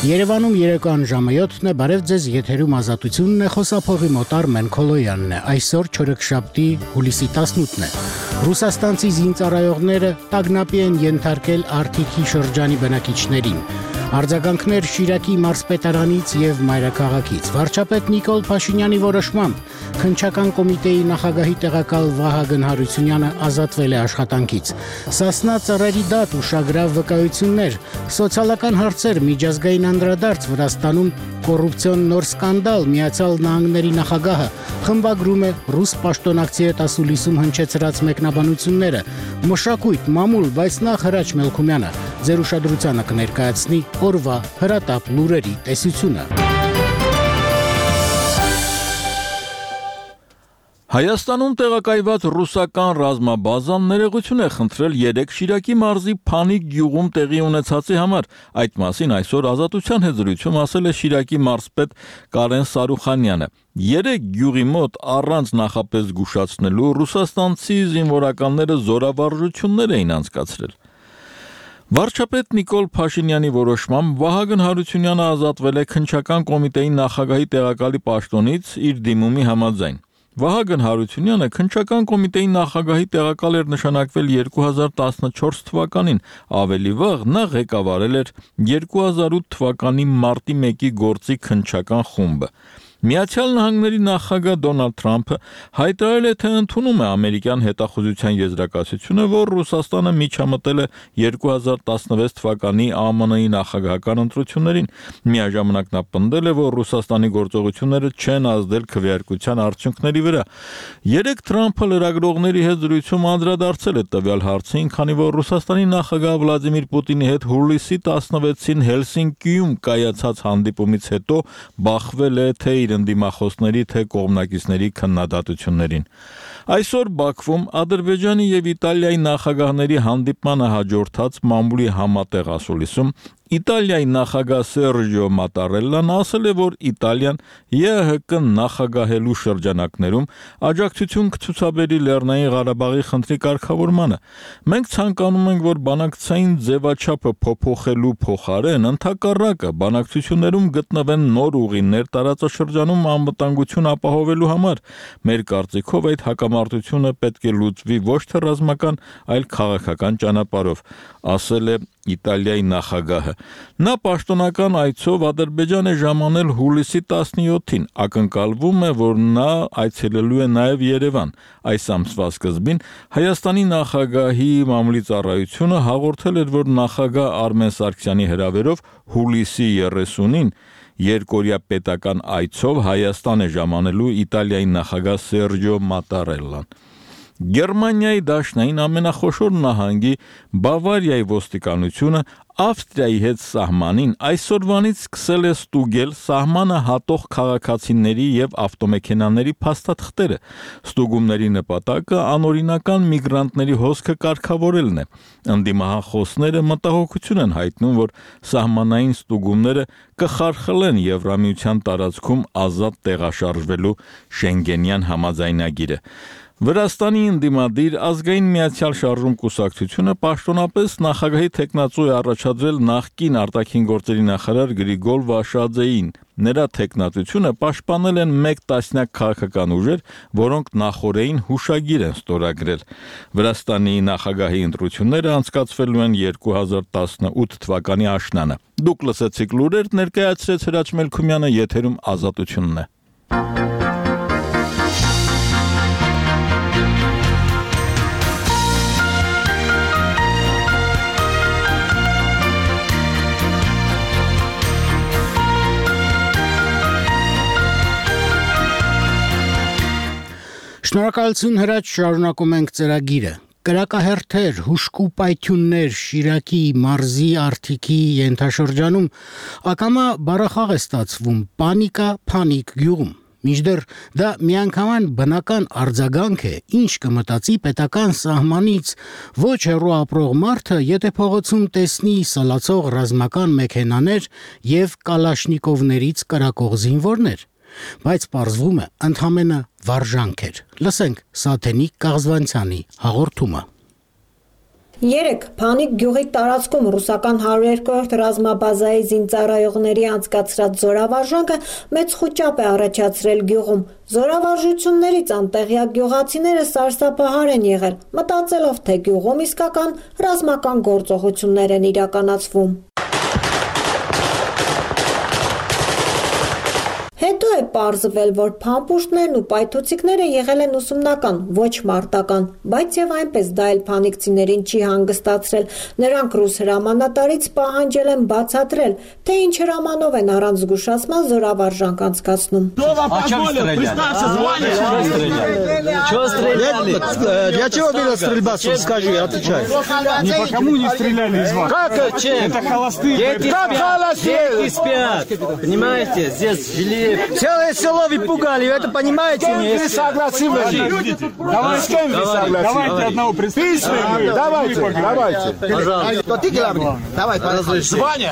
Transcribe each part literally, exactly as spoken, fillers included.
Երևանում երեկոյան ժամը յոթն է, բարև ձեզ, եթերում ազատությունն է, խոսափողի մոտ Արմեն Քոլոյանն է, այսօր չորեքշաբթի հուլիսի տասնութն է։ Ռուսաստանցի զինծառայողները տագնապի են ենթարկել Արթիքի շրջանի բնակիչներին։ Արձագանքներ Շիրակի մարզպետարանից եւ մայրաքաղաքից։ Վարչապետ Նիկոլ Փաշինյանի որոշմամբ Քննչական կոմիտեի նախագահի տեղակալ Վահագն Հարությունյանը ազատվել է աշխատանքից։ Սասնա ծառերի դատ ուշագրավ վկայություններ, սոցիալական հարցեր, միջազգային անդրադարձ, Վրաստանում կոռուպցիոն նոր սկանդալ, Միացյալ Նահանգների նախագահը խմբագրում է ռուս պաշտոնակցի հետ ասուլիսում հնչեցրած մեկնաբանությունները, մշակույթ, մամուլ, բայց նախ Հրաչ Մելքումյանը ձեր ուշադրությանը կներկայացնի օրվա հրատապ լուրերի տեսությունը։ Հայաստանում տեղակայված ռուսական ռազմաբազան ներողություն է խնդրել երեք Շիրակի մարզի Փանիկ գյուղում տեղի ունեցածի համար։ Այդ մասին այսօր Ազատության հետ զրույցում ասել է Շիրակի մարզպետ Կարեն Սարուխանյանը։ Երեք գյուղի մոտ առանց նախապես զգուշացնելու ռուսաստանցի զինվորականները զորավարժություններ էին անցկացրել։ Վարչապետ Նիկոլ Փաշինյանի որոշմամբ Վահագն Հարությունյանը ազատվել է Քննչական կոմիտեի նախագահի տեղակալի պաշտոնից իր դիմումի համաձայն։ Վահագն Հարությունյանը Քննչական կոմիտեի նախագահի տեղակալ էր նշանակվել երկու հազար տասնչորս թվականին, ավելի վաղ նա ղեկավարել էր երկու հազար ութ թվականի մարտի մեկի գործի քննչական խումբը։ Միացյալ Նահանգների նախագահ Դոնալդ Թրամփը հայտարարել է, թե ընդունում է ամերիկյան հետախուզության եզրակացությունը, որ Ռուսաստանը միջամտել է երկու հազար տասնվեց թվականի ԱՄՆ-ի նախագահական ընտրություններին։ Միաժամանակ նա պնդել է, որ Ռուսաստանի գործողությունները չեն ազդել քվեարկության արդյունքների վրա։ Երեք Թրամփը լրագրողների հետ զրույցում անդրադարձել է տվյալ հարցին, քանի որ Ռուսաստանի նախագահ Վլադիմիր Պուտինի հետ հուլիսի տասնվեցին Հելսինկիում կայացած հանդիպումից հետո բախվել է թե իր ընդդիմախոսների թե կողմնակիցների քննադատություններին։ Այսօր Բաքվում Ադրբեջանի եւ Իտալիայի նախագահների հանդիպմանը հաջորդած մամուլի համատեղ ասուլիսում Իտալիայի նախագահ Սերջիո Մատարելլան ասել է, որ Իտալիան ԵՀԿ նախագահելու շրջանակներում աջակցություն կցուցաբերի Լեռնային Ղարաբաղի խնդրի կարգավորմանը։ Մենք ցանկանում ենք, որ բանակցային ձևաչափը փոփոխելու փոխարեն ընդհակառակը բանակցություններում գտնվեն նոր ուղիներ տարածաշրջանում անվտանգություն ապահովելու համար։ Մեր կարծիքով այդ հակամարտությունը պետք է լուծվի ոչ թե ռազմական, այլ քաղաքական ճանապարհով, ասել է Իտալիայի նախագահը։ Նա պաշտոնական այցով Ադրբեջան է ժամանել հուլիսի տասնյոթին, ակնկալվում է, որ նա այցելելու է նաև Երևան։ Այս ամսվա սկզբին Հայաստանի նախագահի մամուլի ծառայությունը հաղորդել էր, որ նախագահ Արմեն Սարգսյանի հրավերով հուլիսի երեսունին երկօրյա պետական այցով Հայաստան է ժամանելու Իտալիայի նախագահ Սերջիո Մատարելլան։ Գերմանիայի դաշնային ամենախոշոր նահանգի Բավարիայի ոստիկանությունը Ավստրիայի հետ սահմանին այսօրվանից սկսել է ստուգել սահմանը հատող քաղաքացիների եւ ավտոմեքենաների փաստաթղթերը։ Ստուգումների նպատակը անօրինական միգրանտների հոսքը կարգավորելն է։ Ընդդիմախոսները մտահոգություն են հայտնում, որ սահմանային ստուգումները կխարխլեն Եվրամիության տարածքում ազատ տեղաշարժվելու Շենգենյան համաձայնագիրը։ Վրաստանի ընդդիմադիր ազգային միացյալ շարժում կուսակցությունը պաշտոնապես նախագահի թեկնածու է առաջադրել նախկին արտաքին գործերի նախարար Գրիգոր Վաշաձեին։ Նրա թեկնածությունը պաշտպանել են մեկ տասնյակ քաղաքական ուժեր, որոնք նախօրեին հուշագիր են ստորագրել։ Վրաստանի նախագահի ընտրությունները անցկացվելու են երկու հազար տասնութ թվականի աշնանը։ Դուք լսեցիք լուրեր, ներկայացրեց Հրաչ Մելքումյանը, եթերում Ազատությունն է։ Շնորհակալություն Հրաչ, շարունակում ենք ծրագիրը։ Կրակահերթեր, հուժկու պայթյուններ Շիրակի մարզի Արթիքի ենթաշրջանում ակամա բառախաղ է ստացվում, պանիկա, փանիկ գյուղում։ Մինչդեռ դա միանգամայն բնական արձագանք է, ինչ կմտածի պետական սահմանից ոչ հեռու ապրող մարդը, եթե փողոցում տեսնի սալացող ռազմական մեքենաներ եւ կալաշնիկովներից կրակող զինվորներ։ Բայց պարզվում է ընդհանրապես վարժանք էր։ Լսենք Սաթենիկ Կաղզվանցյանի հաղորդումը։ Երեկ Փանիկ գյուղի տարածքում ռուսական հարյուր երկրորդ ռազմաբազայի զինծառայողների անցկացրած զորավարժանքը մեծ խուճապ է առաջացրել գյուղում։ Զորավարժություններից անտեղյակ գյուղացիները սարսափահար են եղել, մտածելով, թե գյուղում իսկական ռազմական գործողություններ են իրականացվում։ Հետո է պարզվել, որ փամփուշտներն ու պայթուցիկները եղել են ուսումնական, ոչ մարտական, բայց եւ այնպես դա էլ փանիկցիներին չի հանգստացրել։ Նրանք ռուս հրամանատարից пահանջել են бацаտրել, թե ինչ հրամանով են առանց զգուշացման զորավարժանք անցկացնում։ Для чего была стрельба, скажи, отвечай. Ни по кому не стреляли из вас. Как чем? Это холостые. Дети спят, дети спят. Понимаете, здесь жили целое село вы пугали, это понимаете? Вы согласны? Давай с кем вы согласны? Давайте одного представителя. Давайте, давайте. Пожалуйста. Ты главный. Давай, Звание.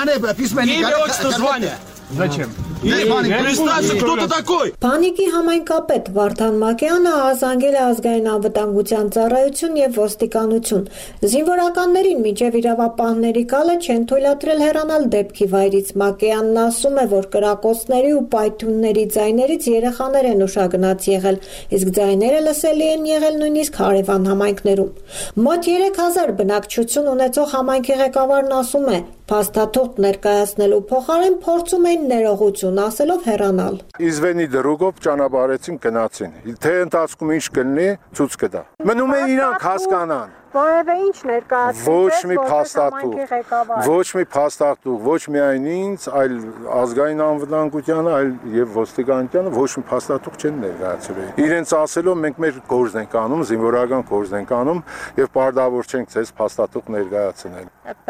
Имя, отчество, звание. Зачем? Представься, кто ты такой? Փանիկի համայնքապետ Վարդան Մակեյանը ազանգել է ազգային անվտանգության ծառայություն եւ ոստիկանություն։ Զինվորականներին մինչեւ իրավապահների կալը չեն թույլատրել հեռանալ դեպքի վայրից։ Մակեյանն ասում է, որ կրակոցների ու պայթյունների ձայներից երեխաներ են ուշագնաց եղել, իսկ ձայները լսելի են եղել նույնիսկ հարևան համայնքներում։ Մոտ երեք հազար բնակչություն ունեցող համայնքի ղեկավարն ասում է, փաստաթուղթ ներկայացնելու փոխարեն փորձում էին ներողություն ասելով հեռանալ։ Իզվենի դրուգով ճանապարհեցին գնացին։ Թե ընթացքում ինչ կլինի, ցույց կտա։ Մնում է իրանք հասկանան։ Որևէ ինչ ներկայացրեց, Ոչ մի փաստաթուղթ, ոչ մի փաստաթուղթ, ոչ միայն ինձ, այլ ազգային անվտանգությանը, այլ եւ ոստիկանությանը ոչ մի փաստաթուղթ չեն ներկայացրել։ Իրենց ասելով մենք մեր գործն ենք անում, զինվորական գործն ենք անում եւ պարտավոր չենք ցես փաստաթուղթ ներկայացնել։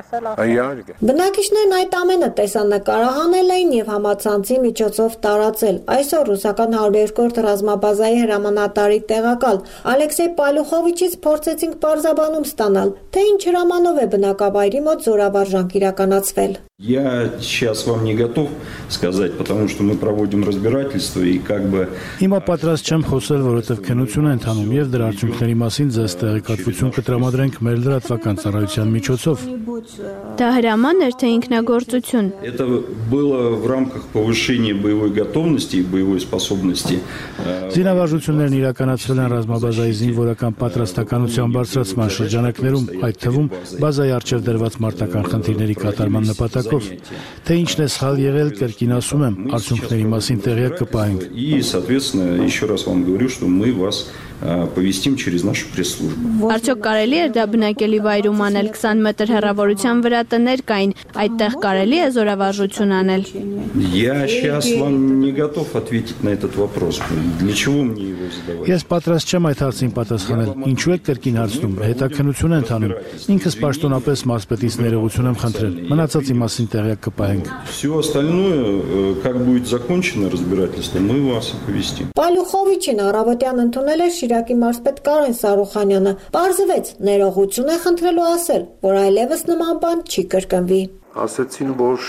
Այո։ Բնակիչներն այդ ամենը տեսանկարահանել էին եւ համացանցի միջոցով տարածել։ Այսօր ռուսական հարյուր երկրորդ ռազմաբազայի հրամանատարի տեղակալ Ալեքսեյ Պալյուխովիչից փորձեցինք պարզաբանում ստանալ, թե ինչ հրամանով է բնակավայրի մոտ զորավարժանք իրականացվել։ Я сейчас вам не готов сказать, потому что мы проводим разбирательство и как бы Հիմա պատրաստ չեմ խոսել, որովհետև քննություն են ընթանում եւ դրա արդյունքների մասին ձեզ տեղեկատվություն կտրամադրենք մեր լրատվական ծառայության միջոցով։ Դա հրաման էր, թե ինքնագործություն։ Это было в рамках повышения боевой готовности и боевой способности. Զինավարժություններն իրականացվել են ռազմաբազայի զինվորական պատրաստականության բարձրացման շրջանակներում, այդ թվում բազայի առջև դրված մարտական խնդիրների կատարման նպատակով։ Թե ինչն է սխալ եղել, կրկին ասում եմ, արդյունքների մասին տեղյակ կպահենք։ И, соответственно, еще раз вам говорю, что мы вас повестим через нашу пресс-службу. Արդյոք կարելի է դա բնակելի վայրում аնել քսան մետր հեռավորության վրա տներ կային, այդտեղ կարելի է զորավարժություն անել։ Я сейчас вам не готов ответить на этот вопрос. Для чего мне его задавать? Ես պատրաստ չեմ այդ հարցին պատասխանել։ Ինչու եք կրկին հարցնում, հետաքննություն են տանում։ Ինքս պաշտոնապես մարզպետից ներողություն եմ խնդրել։ Մնացածի մասին տեղյակ կպահենք։ Все остальное, как будет закончено разбирательство, мы вас оповестим. Պալյուխովիչին առավոտյան ընդունել էր Շիրակի մարզպետ Կարեն Սարուխանյանը։ Պարզվեց, ներողություն է խնդրելու ասել, որ այլևս նման բան չի կրկնվի։ Ասացին, որ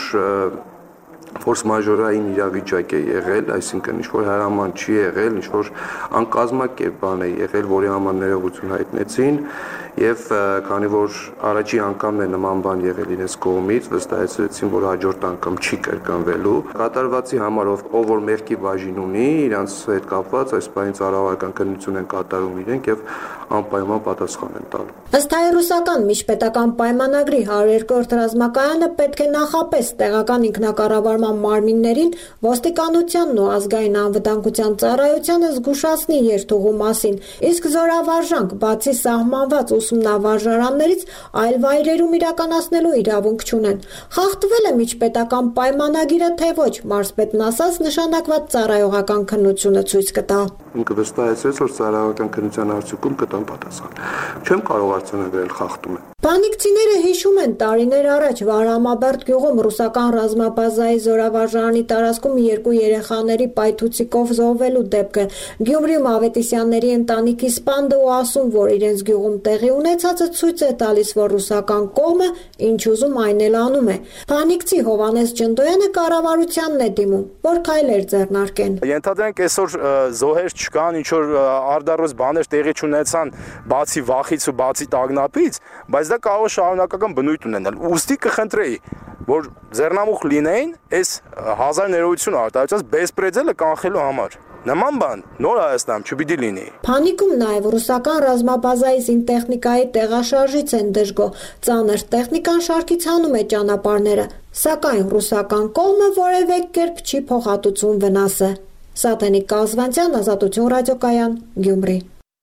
ֆորս մաժորային իրավիճակ է եղել, այսինքն ինչ որ հրաման չի եղել, ինչ որ անկազմակերպ բան է եղել, որի համար ներողություն հայտնեցին եւ քանի որ առաջի անգամն է նման բան եղել իրենց կողմից, վստահեցրեցին, որ հաջորդ անգամ չի կրկնվելու։ Կատարվածի համար ով որ մեղքի բաժին ունի, իրանց հետ կապված այս բանի ծառայական քննություն են կատարում իրենք եւ անպայման պատասխան են տալու։ Ըստ հայ-ռուսական միջպետական պայմանագրի հարյուր երկրորդ ռազմակայանը պետք է նախապես տեղական ինքնակառավարման մարմիններին, ոստիկանությանն ու ազգային անվտանգության ծառայությանը զգուշացնի երթուղու մասին, իսկ զորավարժանք բացի սահմանված ուսումնավարժարաններից այլ վայրերում իրականացնելու իրավունք չունեն։ Խախտվել է միջպետական պայմանագիրը, թե ոչ, մարզպետն ասաց, նշանակված ծառայողական քննությունը ցույց կտա։ Ինքը վստահեցրեց, որ ծառայողական քննության արդյունքում կտան պատասխան։ Չեմ կարող արձանագրել խախտում է։ Փանիկցիները հիշում են տարիներ առաջ Վարամաբերդ գյուղում ռուսական ռազմաբազայի զորավարժարանի տարածքում երկու երեխաների պայթուցիկով զոհվելու դեպքը։ Գյումրիում Ավետիսյանների ընտանիքի սպանդը ու ասում, որ իրենց գյուղում տեղի ունեցածը ցույց է տալիս, որ ռուսական կողմը ինչ ուզում այն էլ անում է։ Փանիկցի Հովանես Ջնդոյանը կառավարությանն է դիմում, որ քայլեր ձեռնարկեն։ Ենթադրենք այսօր զոհեր չկան, ինչ որ արդարոց բաներ տեղի չունեցան, բացի վախից ու բացի տագնապից, բայց դա կարող է շարունակական բնույթ ունենալ։ Ուստի կխնդրեի, որ ձեռնամուխ լինեին այս հազար ներողություն արտահայտած բեսպրեդելը կանխելու համար։ Նման բան նոր Հայաստանում չպիտի լինի։ Փանիկում նաև ռուսական ռազմաբազայի զինտեխնիկայի տեղաշարժից են դժգոհ։ Ծանր տեխնիկան շարքից հանում է ճանապարհները, սակայն ռուսական կողմը որևէ կերպ չի փոխհատուցում վնասը։ Սաթենիկ Կազվանցյան, Ազատություն ռադիոկայան, Գյումրի։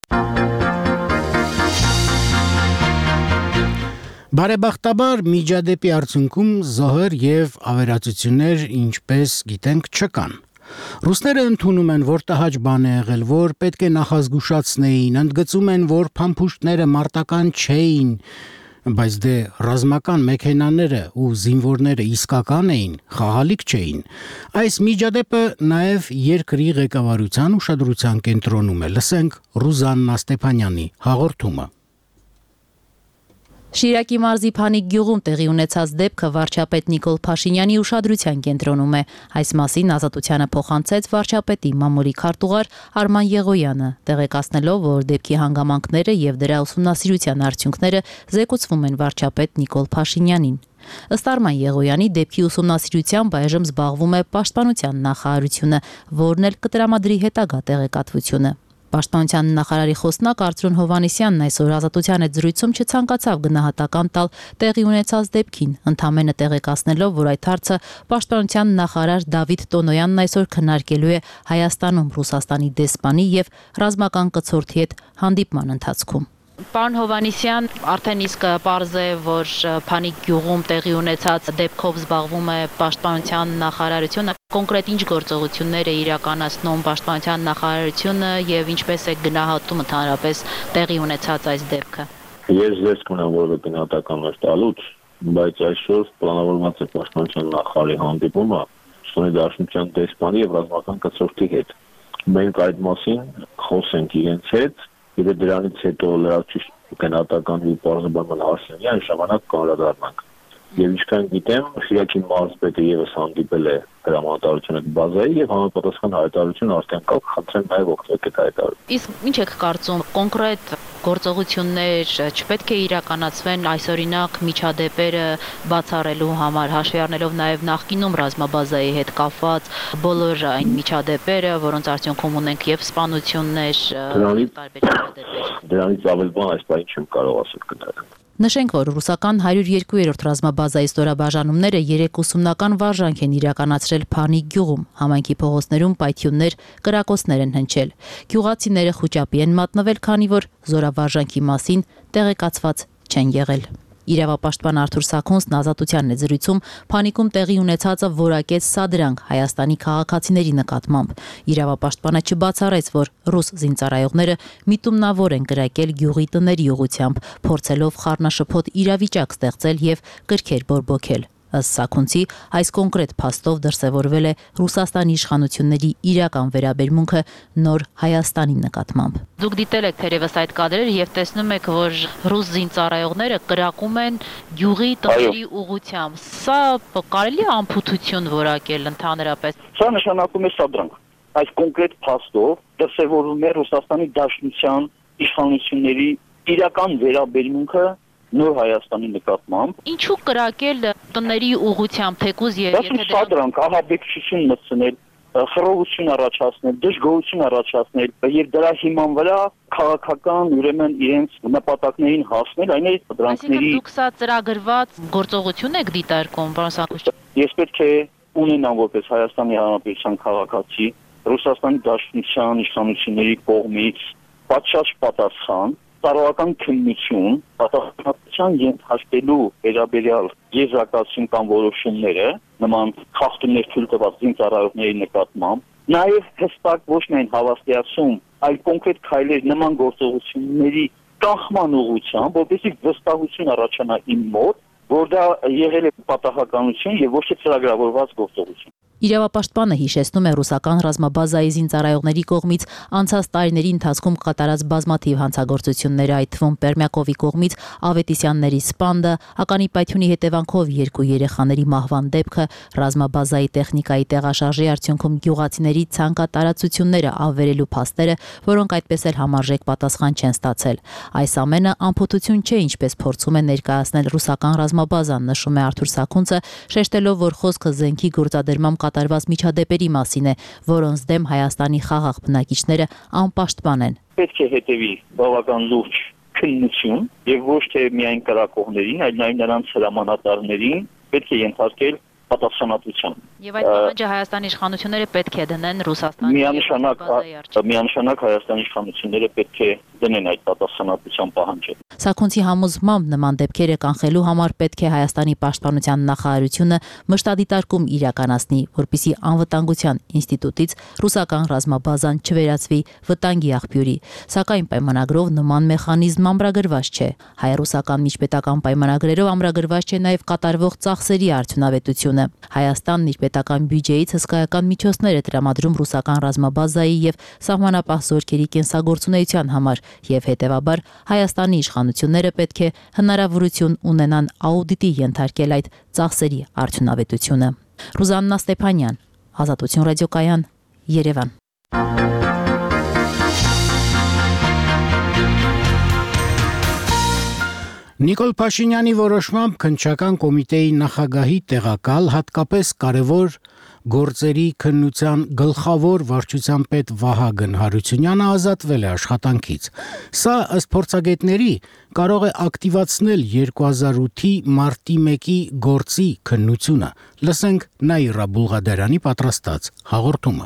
Բարեբախտաբար միջադեպի արդյունքում զոհեր եւ ավերածություններ, ինչպես գիտենք, չկան։ Ռուսները ընդունում են, որ տհաճ բան է եղել, որ պետք է նախազգուշացնեին, ընդգծում են, որ փամփուշտները մարտական չէին, բայց դե ռազմական մեքենաները ու զինվորները իսկական էին, խաղալիք չէին։ Այս միջադեպը նաև երկրի ղեկավարության ուշադրության կենտրոնում է։ Լսենք Ռուզաննա Ստեփանյանի հաղորդումը։ Շիրակի մարզի Փանիկ գյուղում տեղի ունեցած դեպքը վարչապետ Նիկոլ Փաշինյանի ուշադրության կենտրոնում է։ Այս մասին Ազատությանը փոխանցեց վարչապետի մամուլի քարտուղար Արման Եղոյանը, տեղեկացնելով, որ դեպքի հանգամանքները եւ դրա ուսումնասիրության արդյունքները զեկուցվում են վարչապետ Նիկոլ Փաշինյանին։ Ըստ Արման Եղոյանի, դեպքի ուսումնասիրությամբ այժմ զբաղվում է Պաշտպանության նախարարությունը, որն էլ կտրամադրի հետագա տեղեկատվությունը։ Պաշտպանության նախարարի խոսնակ Արծրուն Հովանեսյանն այսօր Ազատության հետ զրույցում չցանկացավ գնահատական տալ տեղի ունեցած դեպքին, ընդամենը տեղեկացնելով, որ այդ հարցը Պաշտպանության նախարար Դավիթ Տոնոյանն այսօր քննարկելու է Հայաստանում Ռուսաստանի դեսպանի եւ ռազմական կցորդի հետ հանդիպման ընթացքում։ Պարոն Հովանեսյան, արդեն իսկ պարզ է, որ Փանիկ գյուղում տեղի ունեցած դեպքով զբաղվում է Պաշտպանության նախարարությունը։ Կոնկրետ ինչ գործողություններ է իրականացնում Պաշտպանության նախարարությունը եւ ինչպես է գնահատում ընդհանրապես տեղի ունեցած այս դեպքը։ Ես ձեզ կունեմ որևէ գնահատական տալուց, բայց այսօր պլանավորված է Պաշտպանության նախարարի հանդիպումը Ռուսաստանի Դաշնության դեսպանի եւ ռազմական կցորդի հետ։ Մենք այդ մասին խոսենք իրենց հետ։ Եվ դրանից հետո լրացուցիչ գնահատական ու բարձրաբանման հարցերի այն ժամանակ կանդրադառնանք։ Եվ ինչքան գիտեմ, Շիրակի մարզպետը եւս հանդիպել է հրամանատարությունը բազայի եւ համապատասխան հայտարարություն արդեն կա, խնդրեմ նաեւ օգտվել այդ հայտարարություն։ Իսկ ինչ եք կարծում, կոնկրետ գործողություններ չպետք է իրականացվեն այսօրինակ միջադեպերը բացառելու համար, հաշվի առնելով նաեւ նախկինում ռազմաբազայի հետ կապված բոլոր այն միջադեպերը, որոնց արդյունքում ունենք եւ սպանություններ, տարբեր միջադեպեր։ Դրանից ավել բան այս բանը չեմ կարող ասել կներել։ Նշենք, որ ռուսական հարյուր երկու-րդ ռազմաբազայի ստորաբաժանումները երեք ուսումնական վարժանք են իրականացրել Փանիկ գյուղում, համայնքի փողոցներում պայթյուններ, կրակոցներ են հնչել։ Գյուղացիները խուճապի են մատնվել, քանի որ զորավարժանքի մասին տեղեկացված չեն եղել։ Իրավապաշտպան Արթուր Սաքոնցն Ազատությանն է զրույցում Փանիկում տեղի ունեցածը որակեց սադրանք Հայաստանի քաղաքացիների նկատմամբ։ Իրավապաշտպանը չբացառեց, որ ռուս զինծառայողները միտումնավոր են կրակել գյուղի տների ուղղությամբ, փորձելով խառնաշփոթ իրավիճակ ստեղծել եւ կրքեր բորբոքել։ Ըստ Սաքոնցի, այս կոնկրետ փաստով դրսևորվել է Ռուսաստանի իշխանությունների իրական վերաբերմունքը նոր Հայաստանի նկատմամբ։ Դուք դիտել եք թերևս այդ կադրերը եւ տեսնում եք, որ ռուս զինծառայողները կրակում են գյուղի տների ուղղությամբ։ Սա կարելի է անփութություն որակել ընդհանրապես։ Սա նշանակում է սադրանք։ Այս կոնկրետ փաստով դրսևորվում է Ռուսաստանի Դաշնության իշխանությունների իրական վերաբերմունքը նոր Հայաստանի նկատմամբ։ Ինչու կրակել տների ուղղությամբ, թեկուզ եւ եթե դա դրանք ահաբեկչություն մտցնել, խռովություն առաջացնել, դժգոհություն առաջացնել եւ դրա հիման վրա քաղաքական ուրեմն իրենց նպատակներին հասնել, այն է դրանքների։ Այսինքն դուք սա ծրագրված գործողություն եք դիտարկում, պարոն Սաքոչյան։ Ես պետք է ունենամ որպես Հայաստանի Հանրապետության քաղաքացի Ռուսաստանի Դաշնության իշխանությունների կողմից պատշաճ պատասխան տարողական քննություն, պատասխանատվության ենթարկելու վերաբերյալ եզրակացություն կամ որոշումները նման խախտումներ թույլ տված զինծառայողների նկատմամբ, նաև հստակ ոչ միայն հավաստիացում, այլ կոնկրետ քայլեր նման գործողությունների կանխման ուղղությամբ, որպեսզի վստահություն առաջանա իմ մոտ, որ դա եղել է պատահականություն եւ ոչ թե ծրագրավորված գործողություն։ Իրավապաշտպանը հիշեցնում է ռուսական ռազմաբազայի զինծառայողների կողմից անցած տարիների ընթացքում կատարած բազմաթիվ հանցագործությունները, այդ թվում Պերմյակովի կողմից Ավետիսյանների սպանդը, ականի պայթյունի հետևանքով երկու երեխաների մահվան դեպքը, ռազմաբազայի տեխնիկայի տեղաշարժի արդյունքում գյուղացիների ցանկատարածությունները ավերելու փաստերը, որոնք այդպես էլ համարժեք պատասխան չեն ստացել։ Այս ամենը անփոթություն չէ, ինչպես փորձում է ներկայացնել ռուսական ռազմաբազան, նշում է Արթուր Սաքունցը, շեշտելով, որ խոսքը զենքի գործադրմամբ կատարված միջադեպերի մասին է, որոնց դեմ Հայաստանի խաղաղ բնակիչները անպաշտպան են։ Պետք է հետևի բավական լուրջ քննություն եւ ոչ թե միայն կրակողներին, այլ նաեւ նրանց հրամանատարներին պետք է ենթարկել պատասխանատվության։ Եվ այդ պահանջը Հայաստանի իշխանությունները պետք է դնեն Ռուսաստանի միանշանակ միանշանակ Հայաստանի իշխանությունները պետք է դնեն այդ պատասխանատվության պահանջը։ Սաքունցի համոզմամբ նման դեպքերը կանխելու համար պետք է Հայաստանի պաշտպանության նախարարությունը մշտադիտարկում իրականացնի, որպեսզի անվտանգության ինստիտուտից ռուսական ռազմաբազան չվերածվի վտանգի աղբյուրի, սակայն պայմանագրով նման մեխանիզմ ամրագրված չէ։ Հայ-ռուսական միջպետական պայմանագրերով ամրագրված չէ նաև կատարվող ծախսերի արդյունավետությունը։ Հայաստանն իր պետական բյուջեից հսկայական միջոցներ է տրամադրում ռուսական ռազմաբազայի եւ սահմանապահ զորքերի կենսագործունեության համար, եւ հետեւաբար Հայաստանի իշխանությունները պետք է հնարավորություն ունենան աուդիտի ենթարկել այդ ծախսերի արդյունավետությունը։ Ռուզաննա Ստեփանյան, Ազատություն ռադիոկայան, Երևան։ Նիկոլ Փաշինյանի որոշմամբ քննչական կոմիտեի նախագահի տեղակալ, հատկապես կարևոր գործերի քննության գլխավոր վարչության պետ Վահագն Հարությունյանը ազատվել է աշխատանքից։ Սա ըստ փորձագետների կարող է ակտիվացնել երկու հազար ութի մարտի մեկի գործի քննությունը։ Լսենք Նաիրա Բուլղադարյանի պատրաստած հաղորդումը։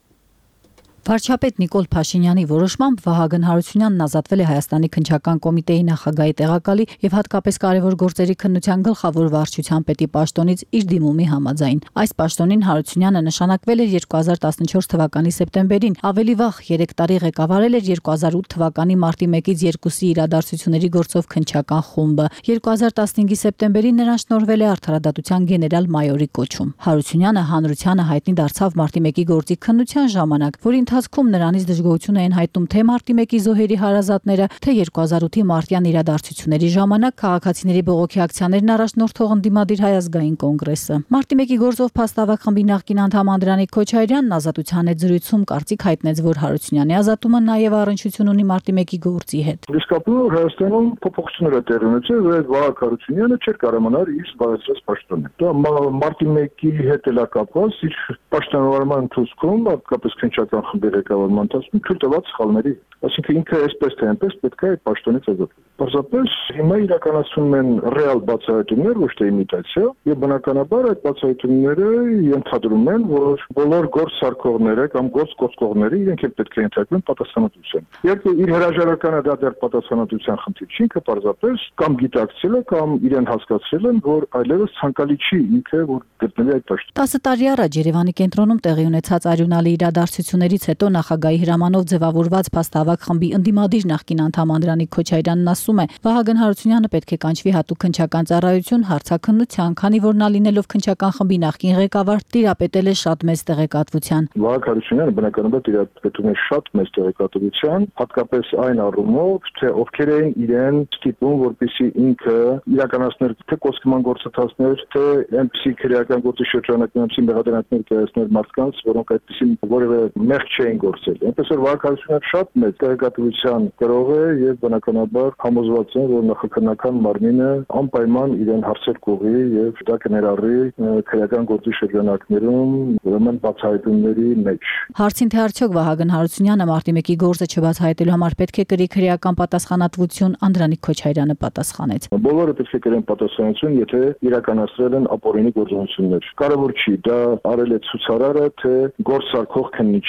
Վարչապետ Նիկոլ Փաշինյանի որոշմամբ Վահագն Հարությունյանն ազատվել է Հայաստանի քննչական կոմիտեի նախագահի տեղակալի եւ հատկապես կարևոր գործերի քննության գլխավոր վարչության պետի պաշտոնից իր դիմումի համաձայն։ Այս պաշտոնին Հարությունյանը նշանակվել էր երկու հազար տասնչորս թվականի սեպտեմբերին, ավելի վաղ երեք տարի ղեկավարել էր երկու հազար ութ թվականի մարտի մեկից երկուսի իրադարձությունների գործով քննչական խումբը։ երկու հազար տասնհինգի սեպտեմբերին նրան շնորհվել է արդարադատության գեներալ-մայորի կոչում։ Հարությունյանը հանրությանը հայտնի դարձավ մարտի մեկի գործի քննության ժամանակ, որի ընթացքում նրանից դժգոհություն էին հայտնում թե մարտի մեկի զոհերի հարազատները, թե երկու հազար ութի մարտյան իրադարձությունների ժամանակ քաղաքացիների բողոքի ակցիաներն առաջնորդող ընդդիմադիր Հայ ազգային կոնգրեսը։ Մարտի մեկի գործով փաստավակ խմբի նախկին անդամ Անդրանիկ Քոչարյանն ազատության հետ զրույցում կարծիք հայտնեց, որ Հարությունյանի ազատումը նաև առնչություն ունի մարտի մեկի գործի հետ։ Իսկապես Հայաստանում փոփոխություններ ա տեղի ունեցել, որ Վահագն Հարությունյանը չէր կարողանալ իր զբաղեցրած պաշտոնը։ Դա մարտի մեկի հետ էլ կապված իր պաշտոնավարման ընթացքում, հատկապես քննչական խմբի ղեկավարման ընթացքում թույլ տված սխալների։ Այսինքն ինքը այսպես թե այնպես պետք է այդ պաշտոնից ազատվել։ Պարզապես հիմա իրականացվում են ռեալ բացահայտումներ, ոչ թե իմիտացիա, եւ բնականաբար այդ բացահայտումները ենթադրում են, որ բոլոր գործ սարքողները կամ գործ կոծկողները իրենք էլ պետք է ենթարկվեն պատասխանատվության։ Երբ իր հրաժարականը դա դեռ պատասխանատվության խնդիր չի, ինքը պարզապես կամ գիտակցել է կամ իրեն հասկացրել են, որ այլևս ցանկալի չի ինքը, որ գտնվի այդ պաշտոնում։ տասը տարի առաջ Երևանի կենտրոնում տեղի ունեցած արյունալի իրադարձություններից հետո նախագահի հրամանով ձևավորված փաստավակ խմբի ընդդիմադիր նախկին անդամ Անդրանիկ Քոչարյանն ասում է, Վահագն Հարությունյանը պետք է կանչվի հատուկ քննչական ծառայություն հարցաքննության, քանի որ նա լինելով քննչական խմբի նախկին ղեկավար տիրապետել է շատ մեծ տեղեկատվության։ Վահագն Հարությունյանը բնականաբար տիրապետում է շատ մեծ տեղեկատվության, հատկապես այն առումով, թե ովքեր էին իրեն ստիպում, որպեսզի ինքը իրականացներ թե կոստկման գործընթացներ, թե այնպիսի քրեական գործի շրջանակներում այնպիսի մեղադրանքներ կայացներ մարդկանց, որոնք այդպիսի որևէ մեղք չէին գործել։ Այնպես որ Վահագն Հարությունյանը շատ մեծ տեղեկատվության կրող է եւ բնականաբար համոզված են, որ նախաքննական մարմինը անպայման իրեն հարցեր կուղի եւ դա կներառի քրեական գործի շրջանակներում ուրեմն բացահայտումների մեջ։ Հարցին թե արդյոք Վահագն Հարությունյանը մարտի մեկի գործը չբացահայտելու համար պետք է կրի քրեական պատասխանատվություն, Անդրանիկ Քոչարյանը պատասխանեց։ Բոլորը պետք է կրեն պատասխանատվություն, եթե իրականացրել են ապօրինի գործողություններ։ Կարևոր չի դա արել է ցուցարարը, թե գործ սարքող քննիչը։ Բոլորը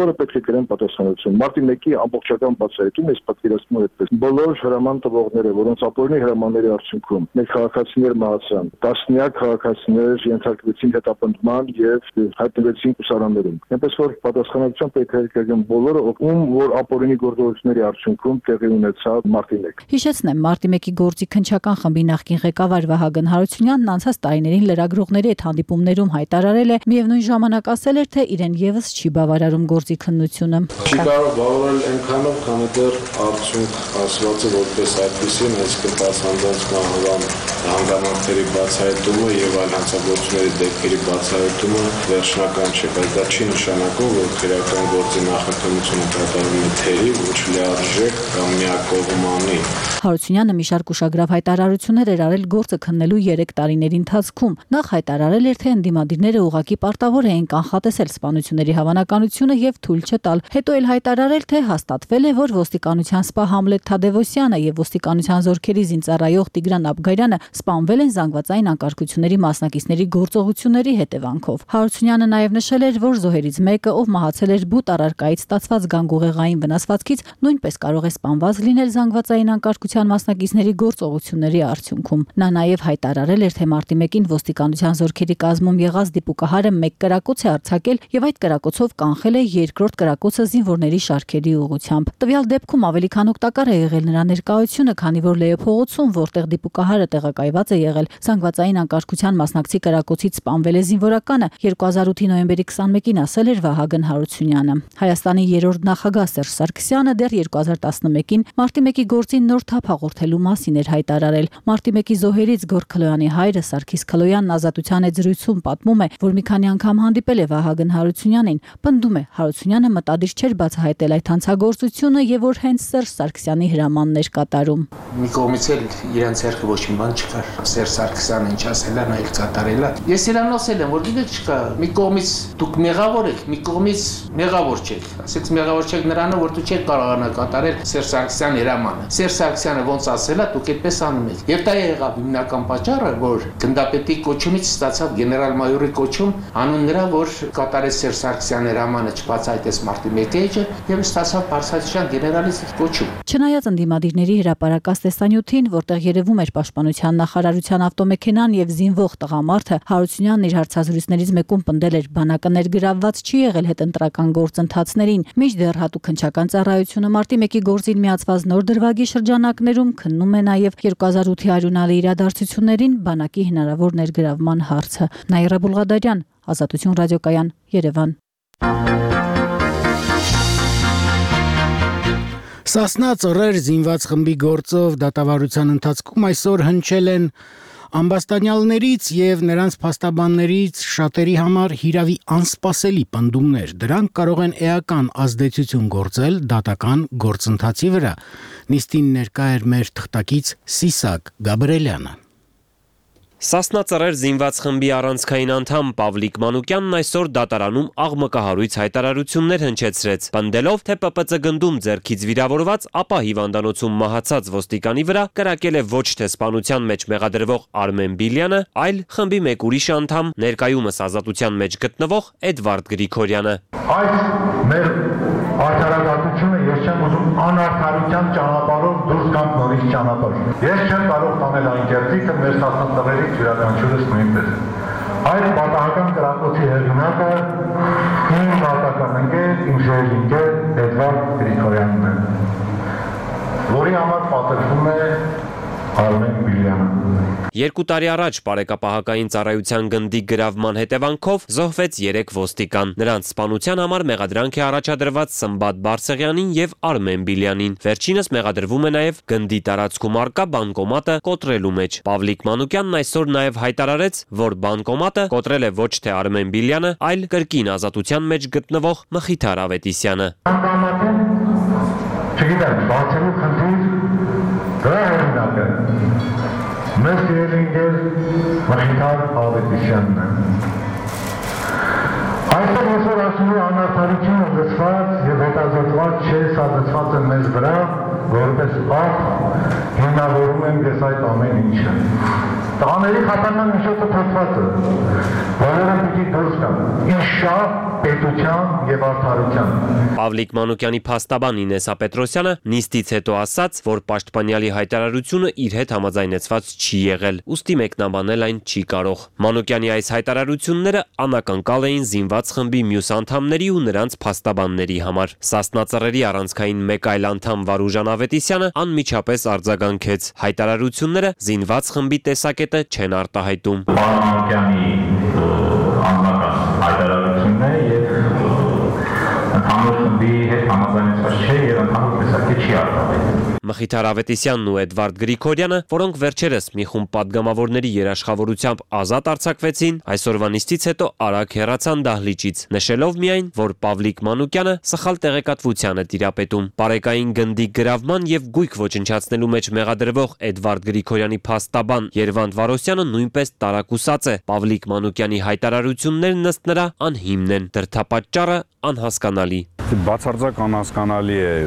բոլորը պետք է կրեն պատասխանատվություն։ Մարտի մեկի ամբողջական բացահայտում ես պատկերացնում այդպես։ Բոլոր հրաման տվողները, որոնց ապօրինի հրամանների արդյունքում մեր քաղաքացիներ մահացան, տասնյակ քաղաքացիներ ենթարկվեցին հետապնդման եւ հայտնվեցին կուսարաններում։ Այնպես որ պատասխանատվության պետք է կրեն բոլորը, ում որ ապօրինի գործողությունների արդյունքում տեղի ունեցավ մարտի մեկ։ Հիշեցնեմ, մարտի մեկի գործի քննչական խմբի նախկին ղեկավար Վահագն Հարությունյանն անցած տարիներին լրագրողների հետ հանդիպումներում հայտարարել է, միևնույն ժամանակ ասել էր, թե իրեն եւս չի բավարարում գործի քննությունը։ Չի կարող բավարարել այնքանով, քանի դեռ արդյունք ասվածը որպես այդպեսին, այսինքն բացահայտման հրամ հանգամանքների բացահայտումը եւ այլ հանցագործությունների դեպքերի բացահայտումը վերջնական չէ, բայց դա չի նշանակում, որ քրեական գործի նախաքննությունը կատարվում է թերի, ոչ լիարժեք կամ միակողմանի։ Հարությունյանը մի շարք ուշագրավ հայտարարություններ էր արել գործը քննելու երեք տարիների ընթացքում։ Նախ հայտարարել էր, թե ընդդիմադիրները ուղղակի պարտավոր էին կանխատեսել սպանությունների հավանականությունը եւ թույլ չտալ։ Հետո էլ հայտարարել, թե հաստատվել է, որ ոստիկանության սպա Համլետ Թադևոսյանը եւ ոստիկանության զորքերի զինծառայող Տիգրան Աբգարյանը սպանվել են զանգվածային անկարգությունների մասնակիցների գործողությունների հետևանքով։ Հարությունյանը նաեւ նշել էր, որ զոհերից մեկը, ով մահացել էր բուտ առարկայից ստացված գանգուղեղային վնասվածքից, նույնպես կարող է սպանված լինել զանգվածային անկարգության մասնակիցների գործողությունների արդյունքում։ Նա նաեւ հայտարարել էր, թե մարտի մեկին ոստիկանության զորքերի կազմում եղած դիպուկահարը մեկ կրակոց է արձակել եւ այդ կրակոցով կանխել է երկրորդ կրակոցը զինվորների շարքերի ուղղությամբ։ Տվյալ դեպքում ավելի քան օգտակար է եղել նրա ներկայությունը, քանի որ Լեոփողոցում, որտեղ դիպուկահարը տեղակայված է եղել, զանգվածային անկարգության մասնակցի կրակոցից սպանվել է զինվորականը, երկու հազար ութի նոյեմբերի քսանմեկին ասել էր Վահագն Հարությունյանը։ Հայաստանի երրորդ նախագահ Սերժ Սարգսյանը դեռ երկու հազար տասնմեկին մարտի մեկի գործին նոր թափ հաղորդելու մասին էր հայտարարել։ Մարտի մեկի զոհերից Գոր Քլոյանի հայրը Սարգիս Քլոյանն Ազատության եզրույցում պատմում է, որ մի քանի անգամ հանդիպել է Վահագն Հարությունյանին, պնդում է Հարությունյանը մտադիր չէր բացահայտել այդ հանցագործությունը եւ որ հենց Սերժ Սարգսյանի հրամանն էր կատարում։ Մի կողմից էլ իրենց ձեռքը ոչ մի բան չկար։ Սերժ Սարգսյանը ինչ ասել է, նա էլ կատարել է։ Ես իրան ասել եմ, որ գիտեք չկա, մի կողմից դուք մեղավոր եք, մի կողմից մեղավոր չեք։ Ասեք մեղավոր չեք նրանով, որ դու չեք կարողանա կատարել Սերժ Սարգսյանի հրամանը։ Սերժ Սարգսյանը ոնց ասել է, դուք այդպես անում եք։ Եվ դա եղավ հիմնական պատճառը, որ գնդապետի կոչումից ստացավ գեներալ-մայորի կոչում անուն նրա, որ կատարեց Սերժ Սարգսյանի հրամանը չբացահայտեց մարտի մեկի էջը եւ ստացավ Պարսացիան գեներալից կոչում։ Չնայած ընդդիմադիրների հրապարակած տեսանյութին, որտեղ երևում էր պաշտպանության նախարարության ավտոմեքենան եւ զինվող տղամարդը, Հարությունյանն իր հարցազրույցներից մեկում պնդել էր, բանակը ներգրավված չի եղել հետընտրական գործընթացներին։ Մինչդեռ հատուկ քննչական ծառայությունը մարտի մեկի գործին միացված նոր դրվագի շրջանակներում քննում է նաեւ երկու հազար ութի արյունալի իրադարձություններին բանակի հնարավոր ներգրավման հարցը։ Նաիրա Բուլղադարյան, Ազատություն ռադիոկայան, Երևան։ Սասնա ծռեր զինված խմբի գործով դատավարության ընթացքում այսօր հնչել են ամբաստանյալներից եւ նրանց փաստաբաններից շատերի համար հիրավի անսպասելի պնդումներ։ Դրանք կարող են էական ազդեցություն գործել դատական գործընթացի վրա։ Նիստին ներկա էր մեր թղթակից Սիսակ Գաբրելյանը։ Սասնա ծռեր զինված խմբի առանցքային անդամ Պավլիկ Մանուկյանն այսօր դատարանում աղմկահարույց հայտարարություններ հնչեցրեց, պնդելով, թե Պ Պ Ծ գնդում ձեռքից վիրավորված, ապա հիվանդանոցում մահացած ոստիկանի վրա կրակել է ոչ թե սպանության մեջ մեղադրվող Արմեն Բիլյանը, այլ խմբի մեկ ուրիշ անդամ, ներկայումս ազատության մեջ գտնվող Էդվարդ Գրիգորյանը։ Այս մեր արդարադատությունը ես չեմ ուզում անարդարության ճանապարհով դուրս գանք նորից ճանապարհ։ Ես չեմ կարող տանել այն կերտիկը մեր Սասնա ծռերից յուրաքանչյուրս նույնպես։ Այդ պատահական կրակոցի հեղինակը իմ մարտական ընկեր, իմ ժողովրդի Էդվարդ Գրիգորյանն է, որի համար պատժվում է Արմեն Բիլյանը։ Երկու տարի առաջ Պարեկապահակային ծառայության գնդի գրավման հետևանքով զոհվեց երեք ոստիկան։ Նրանց սպանության համար մեղադրանք է առաջադրված Սմբատ Բարսեղյանին եւ Արմեն Բիլյանին։ Վերջինս մեղադրվում է նաեւ գնդի տարածքում արկա բանկոմատը կոտրելու մեջ։ Պավլիկ Մանուկյանն այսօր նաեւ հայտարարեց, որ բանկոմատը կոտրել է ոչ թե Արմեն Բիլյանը, այլ կրկին ազատության մեջ գտնվող Մխիթար Ավետիսյանը։ Չգիտեմ, բացելու խնդիր դրա հեղինակը մեր սիրելիներ Մխիթար Ավետիսյանն է։ Այսօր այսօր ասում է անարդարությունը լսված եւ հետազոտված չէ, սա լսված է մեզ վրա, որպես աղ հիմնավորում եմ ես այդ ամեն ինչը։ Տղաների խաթարման միջոցը փոխված է։ Բոլորը պիտի դուրս գան։ Ինշալլահ պետության եւ արդարության։ Պավլիկ Մանուկյանի փաստաբան Ինեսա Պետրոսյանը նիստից հետո ասաց, որ պաշտպանյալի հայտարարությունը իր հետ համաձայնեցված չի եղել, ուստի մեկնաբանել այն չի կարող։ Մանուկյանի այս հայտարարությունները անակնկալ էին զինված խմբի մյուս անդամների ու նրանց փաստաբանների համար։ Սասնա ծռերի առանցքային մեկ այլ անդամ Վարուժան Ավետիսյանը անմիջապես արձագանքեց։ Հայտարարությունները զինված խմբի տեսակետը չեն արտահայտում։ Մանուկյանի անձնական հայտարարությունն է եւ ընդհանուր խմբի հետ համաձայնեցված չէ եւ ընդհանուր տեսակետ չի արտահայտում։ Մխիթար Ավետիսյանն ու Էդվարդ Գրիգորյանը, որոնք վերջերս մի խումբ падգամավորների երաշխավորությամբ ազատ արձակվեցին, այսօրվա նիստից հետո արագ հեռացան դահլիճից, նշելով միայն, որ Պավլիկ Մանուկյանը սխալ տեղեկատվության է տիրապետում։ Պարեկային գնդի գրավման եւ գույք ոչնչացնելու մեջ մեղադրվող Էդվարդ Գրիգորյանի փաստաբան Երվանդ Վարոսյանը նույնպես տարակուսած է։ Պավլիկ Մանուկյանի հայտարարություններն ըստ նրա անհիմն են, դրդապատճառը անհասկանալի։ Բացարձակ անհասկանալի է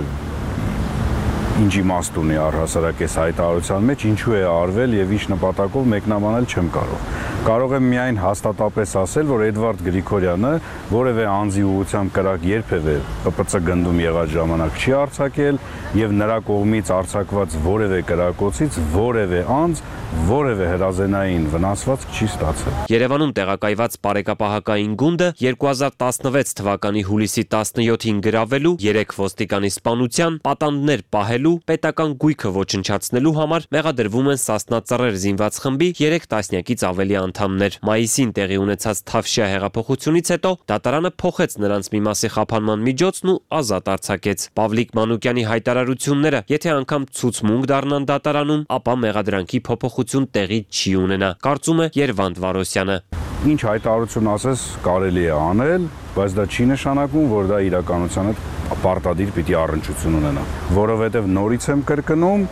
ինչ իմաստ ունի առհասարակ այս հայտարարության մեջ, ինչու է արվել եւ ինչ նպատակով մեկնաբանել չեմ կարող։ Կարող եմ միայն հաստատապես ասել, որ Էդվարդ Գրիգորյանը որևէ անձի ուղղությամբ կրակ երբևէ Պ Պ Ց գնդում եղած ժամանակ չի արձակել եւ նրա կողմից արձակված որևէ կրակոցից որևէ անձ որևէ հրազենային վնասվածք չի ստացել։ Երևանում տեղակայված պարեկապահակային գունդը երկու հազար տասնվեց թվականի հուլիսի տասնյոթին գրավելու, երեք ոստիկանի սպանության, պատանդներ պահելու, պետական գույքը ոչնչացնելու համար մեղադրվում են Սասնա ծռեր զինված խմբի երեք տասնյակից ավելի անդամներ։ Մայիսին տեղի ունեցած Թավշյա հեղափոխությունից հետո դատարանը փոխեց նրանց մի մասի խափանման միջոցն ու ազատ արձակեց։ Պավլիկ Մանուկյանի հայտարարությունները, եթե անգամ ցուցմունք դառնան դատարանում, ապա մեղադրանքի փոփոխություն տեղի չի ունենա, կարծում է Երվանդ Վարոսյանը։ Ինչ հայտարարություն ասես կարելի է անել, բայց դա չի նշանակում, որ դա իրականության հետ պարտադիր պիտի առնչություն ունենա, որովհետև նորից եմ կրկնում,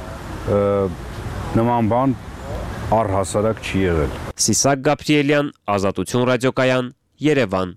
նման բան առհասարակ չի եղել։ Սիսակ Գաբրիելյան, Ազատություն ռադիոկայան, Երևան։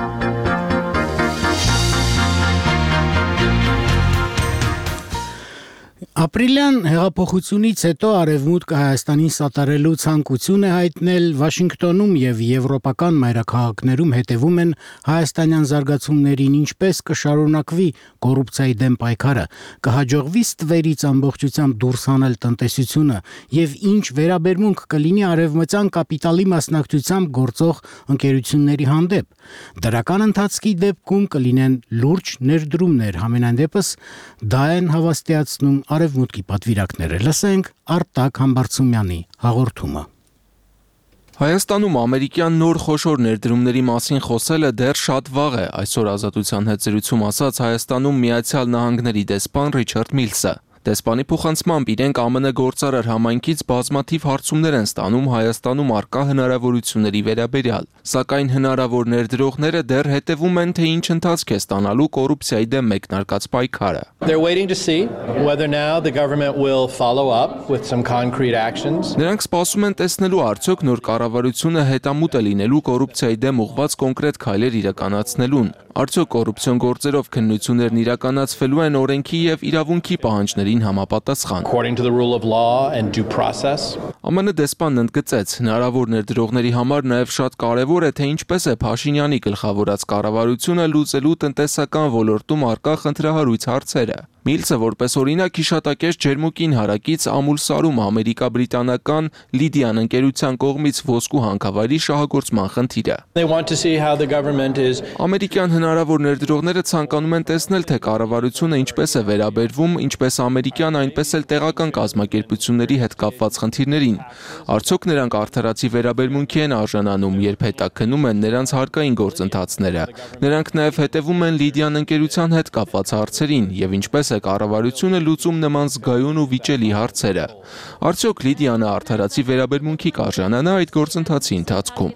Ապրիլյան հեղափոխությունից հետո Արևմուտք Հայաստանին սատարելու ցանկություն է հայտնել Վաշինգտոնում եւ եվրոպական մայրաքաղաքներում հետևում են հայաստանյան զարգացումներին, ինչպես կշարունակվի կոռուպցիայի դեմ պայքարը, կհաջողվի ստվերից ամբողջությամբ դուրս հանել տնտեսությունը եւ ինչ վերաբերմունք կլինի արևմտյան կապիտալի մասնակցությամբ գործող ընկերությունների հանդեպ։ Դրական ընթացքի դեպքում կլինեն լուրջ ներդրումներ, համենայն դեպս դա են հավաստիացնում Արևմուտքի պատվիրակները։ Լսենք Արտակ Համբարձումյանի հաղորդումը։ Հայաստանում ամերիկյան նոր խոշոր ներդրումների մասին խոսելը դեռ շատ վաղ է, այսօր Ազատության հետ զրույցում ասաց Հայաստանում Միացյալ Նահանգների դեսպան Ռիչարդ Միլսը։ Դեսպանի փոխանցմամբ իրենք Ամն գործարար համայնքից բազմաթիվ հարցումներ են ստանում Հայաստանում առկա հնարավորությունների վերաբերյալ, սակայն հնարավոր ներդրողները դեռ հետևում են, թե ինչ ընթացք է ստանալու կոռուպցիայի դեմ մեկնարկած պայքարը։ Նրանք սպասում են տեսնելու արդյոք նոր կառավարությունը հետամուտ է լինելու կոռուպցիայի դեմ ուղղված կոնկրետ քայլեր իրականացնելուն, արդյոք կոռուպցիոն գործերով քննություններն իրականացվելու են օրենքի եւ իրավունքի պահանջներին համապատասխան։ ԱՄՆ դեսպանն ընդգծեց, հնարավոր ներդրողների համար նաև շատ կարևոր է, թե ինչպես է Փաշինյանի գլխավորած կառավարությունը լուծելու տնտեսական ոլորտում առկա խնդրահարույց հարցերը։ Միլսը որպես օրինակ հիշատակեց Ջերմուկին հարակից Ամուլսարում ամերիկա-բրիտանական Լիդիան ընկերության կողմից ոսկու հանքավայրի շահագործման խնդիրը։ Ամերիկյան հնարավոր ներդրողները ցանկանում են տեսնել, թե կառավարությունը ինչպես է վերաբերվում ինչպես ամերիկյան, այնպես էլ տեղական կազմակերպությունների հետ կապված խնդիրներին։ Արդյոք նրանք արդարացի վերաբերմունքի են արժանանում, երբ հետաքննում են նրանց հարկային գործընթացները։ Նրանք նաև հետևում են Լիդիան ընկերության հետ կապված հարցերին եւ ինչպես է կառավարությունը լուծում նման զգայուն ու վիճելի հարցերը։ Արդյոք Լիդիանը արդարացի վերաբերմունքի կարժանանա այդ գործընթացի ընթացքում։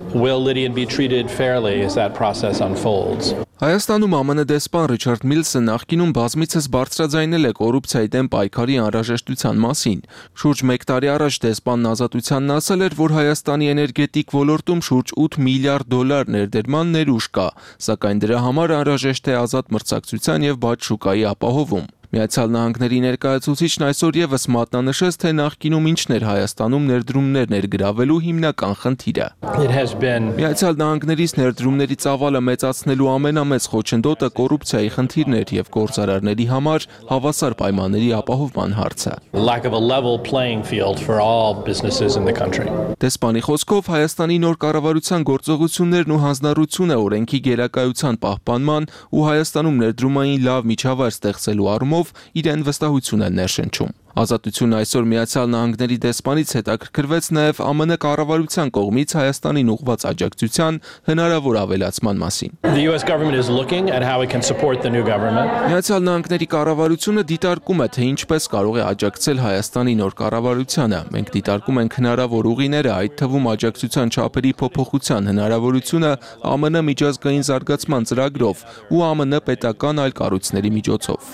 Հայաստանում ԱՄՆ դեսպան Ռիչարդ Միլսը նախկինում բազմիցս բարձրաձայնել է կոռուպցիայի դեմ պայքարի անհրաժեշտության մասին։ Շուրջ մեկ տարի առաջ դեսպանն Ազատությանն ասել էր, որ Հայաստանի էներգետիկ ոլորտում շուրջ ութ միլիարդ դոլար ներդրման ներուժ կա, սակայն դրա համար անհրաժեշտ է ազատ մրցակցության եւ բաց շուկայի ապահովում։ Միացյալ Նահանգների ներկայացուցիչն այսօր եւս մատնանշեց, թե նախկինում ինչն էր Հայաստանում ներդրումներ ներգրավելու հիմնական խնդիրը։ Միացյալ Նահանգներից ներդրումների ծավալը մեծացնելու ամենամեծ խոչընդոտը կոռուպցիայի խնդիրն էր եւ գործարարների համար հավասար պայմանների ապահովման հարցը։ Դեսպանի խոսքով Հայաստանի նոր կառավարության գործողություններն ու հանձնառությունը օրենքի գերակայության պահպանման ու Հայաստանում ներդրումային լավ միջավայր ստեղծելու առումով իրեն վստահություն են ներշնչում։ Ազատությունն այսօր Միացյալ Նահանգների դեսպանից հետաքրքրվեց նաև ԱՄՆ կառավարության կողմից Հայաստանին ուղղված աջակցության հնարավոր ավելացման մասին։ Միացյալ Նահանգների կառավարությունը դիտարկում է, թե ինչպես կարող է աջակցել Հայաստանի նոր կառավարությանը։ Մենք դիտարկում ենք հնարավոր ուղիները, այդ թվում աջակցության չափերի փոփոխության հնարավորությունը ԱՄՆ միջազգային զարգացման ծրագրով ու ԱՄՆ պետական այլ կառույցների միջոցով։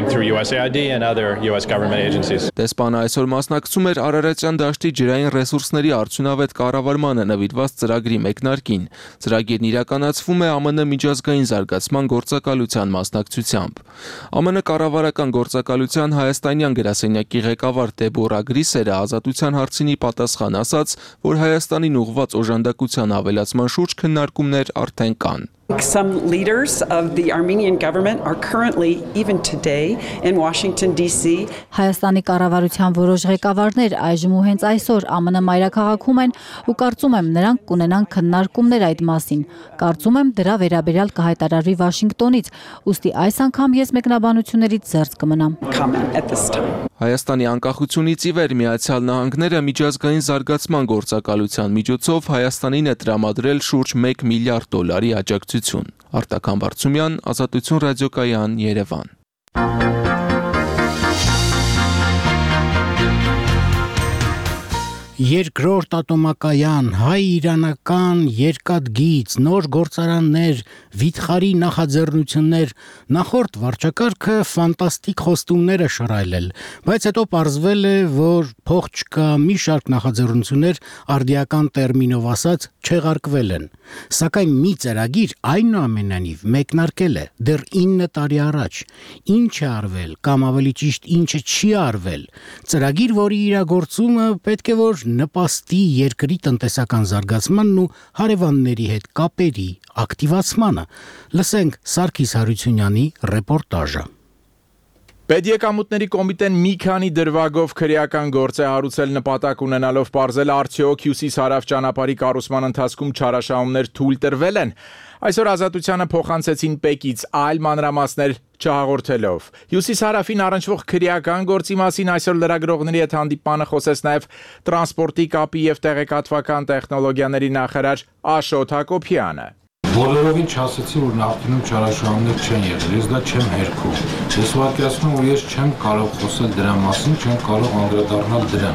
Դեսպանը այսօր մասնակցում էր Արարատյան դաշտի ջրային ռեսուրսների արդյունավետ կառավարմանը նվիրված ծրագրի մեկնարկին։ Ծրագիրն իրականացվում է ԱՄՆ միջազգային զարգացման գործակալության մասնակցությամբ։ ԱՄՆ կառավարական գործակալության հայաստանյան գրասենյակի ղեկավար Դեբորա Գրիսերը ազատության հարցինի պատասխան ասաց, որ Հայաստանին ուղղված օժանդակության ավելացման շուրջ քննարկումներ արդեն կան։ Some leaders of the Armenian government are currently, even today, in Washington, D C Հայաստանի կառավարության որոշ ղեկավարներ այժմ ու հենց այսօր ԱՄՆ մայրաքաղաքում են ու կարծում եմ նրանք կունենան քննարկումներ այդ մասին։ Կարծում եմ դրա վերաբերյալ կհայտարարվի Վաշինգտոնից, ուստի այս անգամ ես մեկնաբանություններից զերծ կմնամ։ Հայաստանի անկախությունից ի վեր Միացյալ Նահանգները միջազգային զարգացման գործակալության միջոցով Հայաստանին է տրամադրել շուրջ մեկ միլիարդ դոլարի աջակցություն։ Արտական Բարցումյան, Ազատություն ռադիոկայան, Երևան։ Երկրորդ ատոմակայան, հայ-իրանական երկաթգիծ, նոր գործարաններ, վիթխարի նախաձեռնություններ, նախորդ վարչակարգը ֆանտաստիկ խոստումներ է շռայլել, բայց հետո պարզվել է, որ փող չկա, մի շարք նախաձեռնություններ արդիական տերմինով ասած չեղարկվել են, սակայն մի ծրագիր այնուամենայնիվ մեկնարկել է դեռ ինը տարի առաջ, ինչ է արվել կամ ավելի ճիշտ ինչը չի արվել, ծրագիր, որի իրագործումը պետք է որ նպաստի երկրի տնտեսական զարգացմանն ու հարևանների հետ կապերի ակտիվացմանը։ Լսենք Սարգիս Հարությունյանի ռեպորտաժը։ Պետեկամուտների կոմիտեն մի քանի դրվագով քրեական գործ է հարուցել նպատակ ունենալով պարզել արդյոք հյուսիս-հարավ ճանապարհի կառուցման ընթացքում չարաշահումներ թույլ տրվել են։ Այսօր Ազատությանը փոխանցեցին ՊԵԿ-ից այլ մանրամասներ չհաղորդելով։ Հյուսիս-հարավին առնչվող քրեական գործի մասին այսօր լրագրողների հետ հանդիպանը խոսեց նաև տրանսպորտի կապի եւ տեղեկատվական տեխնոլոգիաների նախարար Աշոտ Հակոբյանը։ Բոլորովին չասեցի, որ նախկինում չարաշահումներ չեն եղել, ես դա չեմ հերքում։ Ես վարկյացնում ու ես չեմ կարող խոսել դրա մասին, չեմ կարող անդրադառնալ դրան,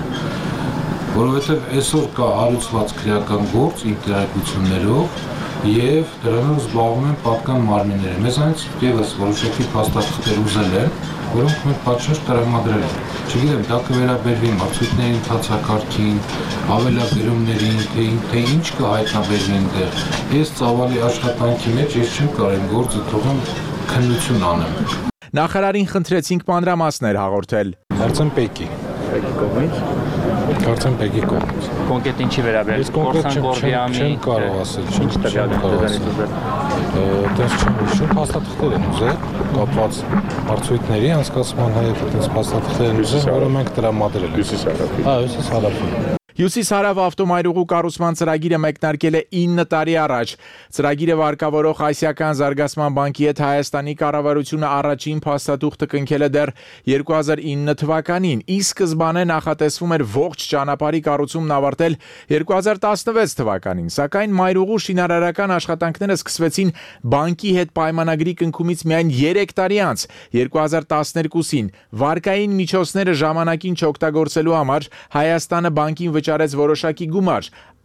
որովհետև այսօր կա հարուցված քրեական գործ ինտերակցիաներով եւ դրանով զբաղվում են պատկան մարմինները։ Մեզանից եւս որոշակի փաստաթղթեր ուզել են, որոնք մենք պատշաճ տրամադրել ենք։ Չգիտեմ, դա կվերաբերվի մրցույթների ընթացակարգին, ավելագրումներին, թե թե ինչ կհայտնաբերվի այնտեղ։ Ես ծավալի աշխատանքի մեջ ես չեմ կարող գործը թողեմ քննություն անեմ։ Նախարարին խնդրեցինք մանրամասներ հաղորդել։ Կարծեմ ՊԵԿ-ի։ ՊԵԿ-ի կողմից։ Կարծեմ ՊԵԿ-ի կողմից։ Կոնկրետ ինչի վերաբերյալ Կորսան Գորգիանի չեմ կարող ասել, ինչ տվյալներ դրանից ուզել։ Դες չեմ հիշում, փաստաթղթեր են ուզել, կապված մրցույթների անցկացման հետ, այդպես փաստաթղթեր են ուզել, որը մենք տրամադրել ենք։ Հյուսիս-հարավին։ Հա, հյուսիս-հարավին։ Հյուսիս-հարավ ավտոմայրուղու կառուցման ծրագիրը մեկնարկել է ինը տարի առաջ։ Ծրագիրը վարկավորող Ասիական զարգացման բանկի հետ Հայաստանի կառավարությունը առաջին փաստաթուղթը կնքել է դեռ երկու հազար ինը թվականին։ Ի սկզբանե նախատեսվում էր ողջ ճանապարհի կառուցումն ավարտել երկու հազար տասնվեց թվականին, սակայն մայրուղու շինարարական աշխատանքները սկսվեցին բանկի հետ պայմանագրի կնքումից միայն երեք տարի անց, երկու հազար տասներկուսին։ Վարկային միջոցները ժամանակին չօգտագործելու համար Հայաստանը բանկին վճարեց որոշակի գումար։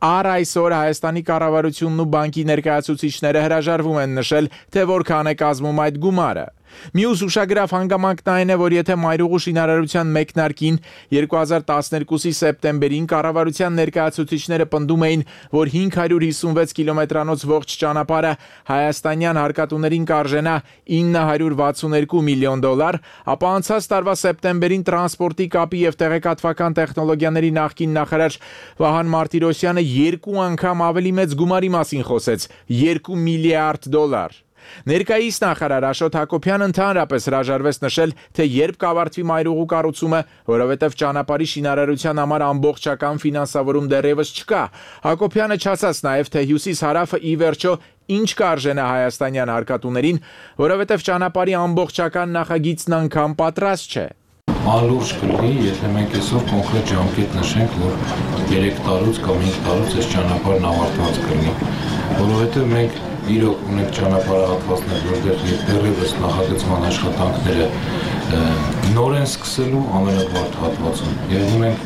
Առ այսօր Հայաստանի կառավարությունն ու բանկի ներկայացուցիչները հրաժարվում են նշել, թե որքան է կազմում այդ գումարը։ Մյուս ուշագրավ հանգամանքն այն է, որ եթե մայրուղու շինարարության մեկնարկին երկու հազար տասներկուսի սեպտեմբերին կառավարության ներկայացուցիչները պնդում էին, որ հինգ հարյուր հիսունվեց կիլոմետրանոց ողջ ճանապարհը հայաստանյան հարկատուներին կարժենա ինը հարյուր վաթսուներկու միլիոն դոլար, ապա անցած տարվա սեպտեմբերին տրանսպորտի կապի եւ տեղեկատվական տեխնոլոգիաների նախկին նախարար Վահան Մարտիրոսյանը երկու անգամ ավելի մեծ գումարի մասին խոսեց՝ երկու միլիարդ դոլար։ Ներկայիս նախարար Աշոտ Հակոբյանը ընդհանրապես հրաժարվեց նշել, թե երբ կավարտվի մայրուղու կառուցումը, որովհետև ճանապարհի շինարարության համար ամբողջական ֆինանսավորում դեռևս չկա։ Հակոբյանը չասաց նաև, թե հյուսիս-հարավը ի վերջո ինչ կարժենա հայաստանյան հարկատուներին, որովհետև ճանապարհի ամբողջական նախագիծն անգամ պատրաստ չէ։ Անլուրջ կլինի, եթե մենք այսօր կոնկրետ ժամկետ նշենք, որ երեք տարուց կամ հինգ տարուց այս ճանապարհն ավարտված կլինի, որովհետև մենք իրոք ունենք ճանապարհահատվածներ, որտեղ դեռևս նախագծման աշխատանքները նոր են սկսելու ամենավարդ հատվածում եւ ունենք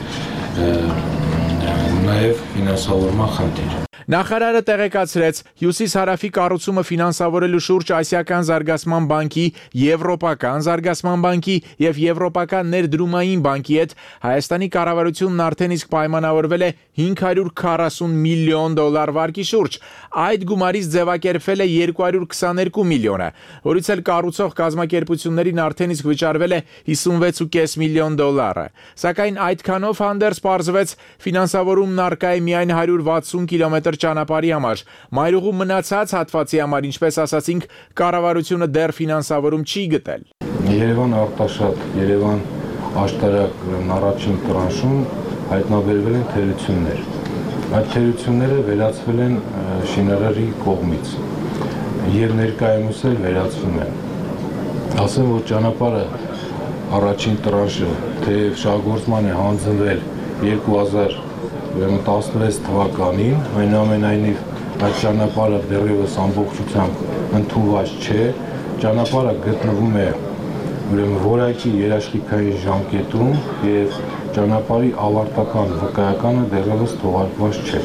նաեւ ֆինանսավորման խնդիր։ Նախարարը տեղեկացրեց, հյուսիս-հարավի կառուցումը ֆինանսավորելու շուրջ Ասիական զարգացման բանկի, Եվրոպական զարգացման բանկի եւ Եվրոպական ներդրումային բանկի հետ Հայաստանի կառավարությունն արդեն իսկ պայմանավորվել է հինգ հարյուր քառասուն միլիոն դոլար վարկի շուրջ։ Այդ գումարից ձևակերպվել է երկու հարյուր քսաներկու միլիոնը, որից էլ կառուցող կազմակերպություններին արդեն իսկ վճարվել է հիսունվեց ու կես միլիոն դոլարը։ Սակայն այդքանով հանդերձ պարզվեց ֆինանսավորումն առկա է միայն հարյուր վաթսուն կիլոմետր ճանապարհի համար։ Մայրուղու մնացած հատվածի համար, ինչպես ասացինք, կառավարությունը դեռ ֆինանսավորում չի գտել։ Երևան Արտաշատ, Երևան Աշտարակ առաջին տրանշում հայտնաբերվել են թերություններ։ Այդ թերությունները վերացվել են շինարարի կողմից եւ ներկայումս էլ վերացվում են։ Ասեմ, որ ճանապարհը առաջին տրանշը թեև շահգործման է հանձնվել երկու հազար տասնվեց թվականին, այնուամենայնիվ այդ ճանապարհը դեռևս ամբողջությամբ ընդունված չէ, ճանապարհը գտնվում է ուրեմն որակի երաշխիքային ժամկետում եւ ճանապարհի ավարտական վկայականը դեռևս թողարկված չէ։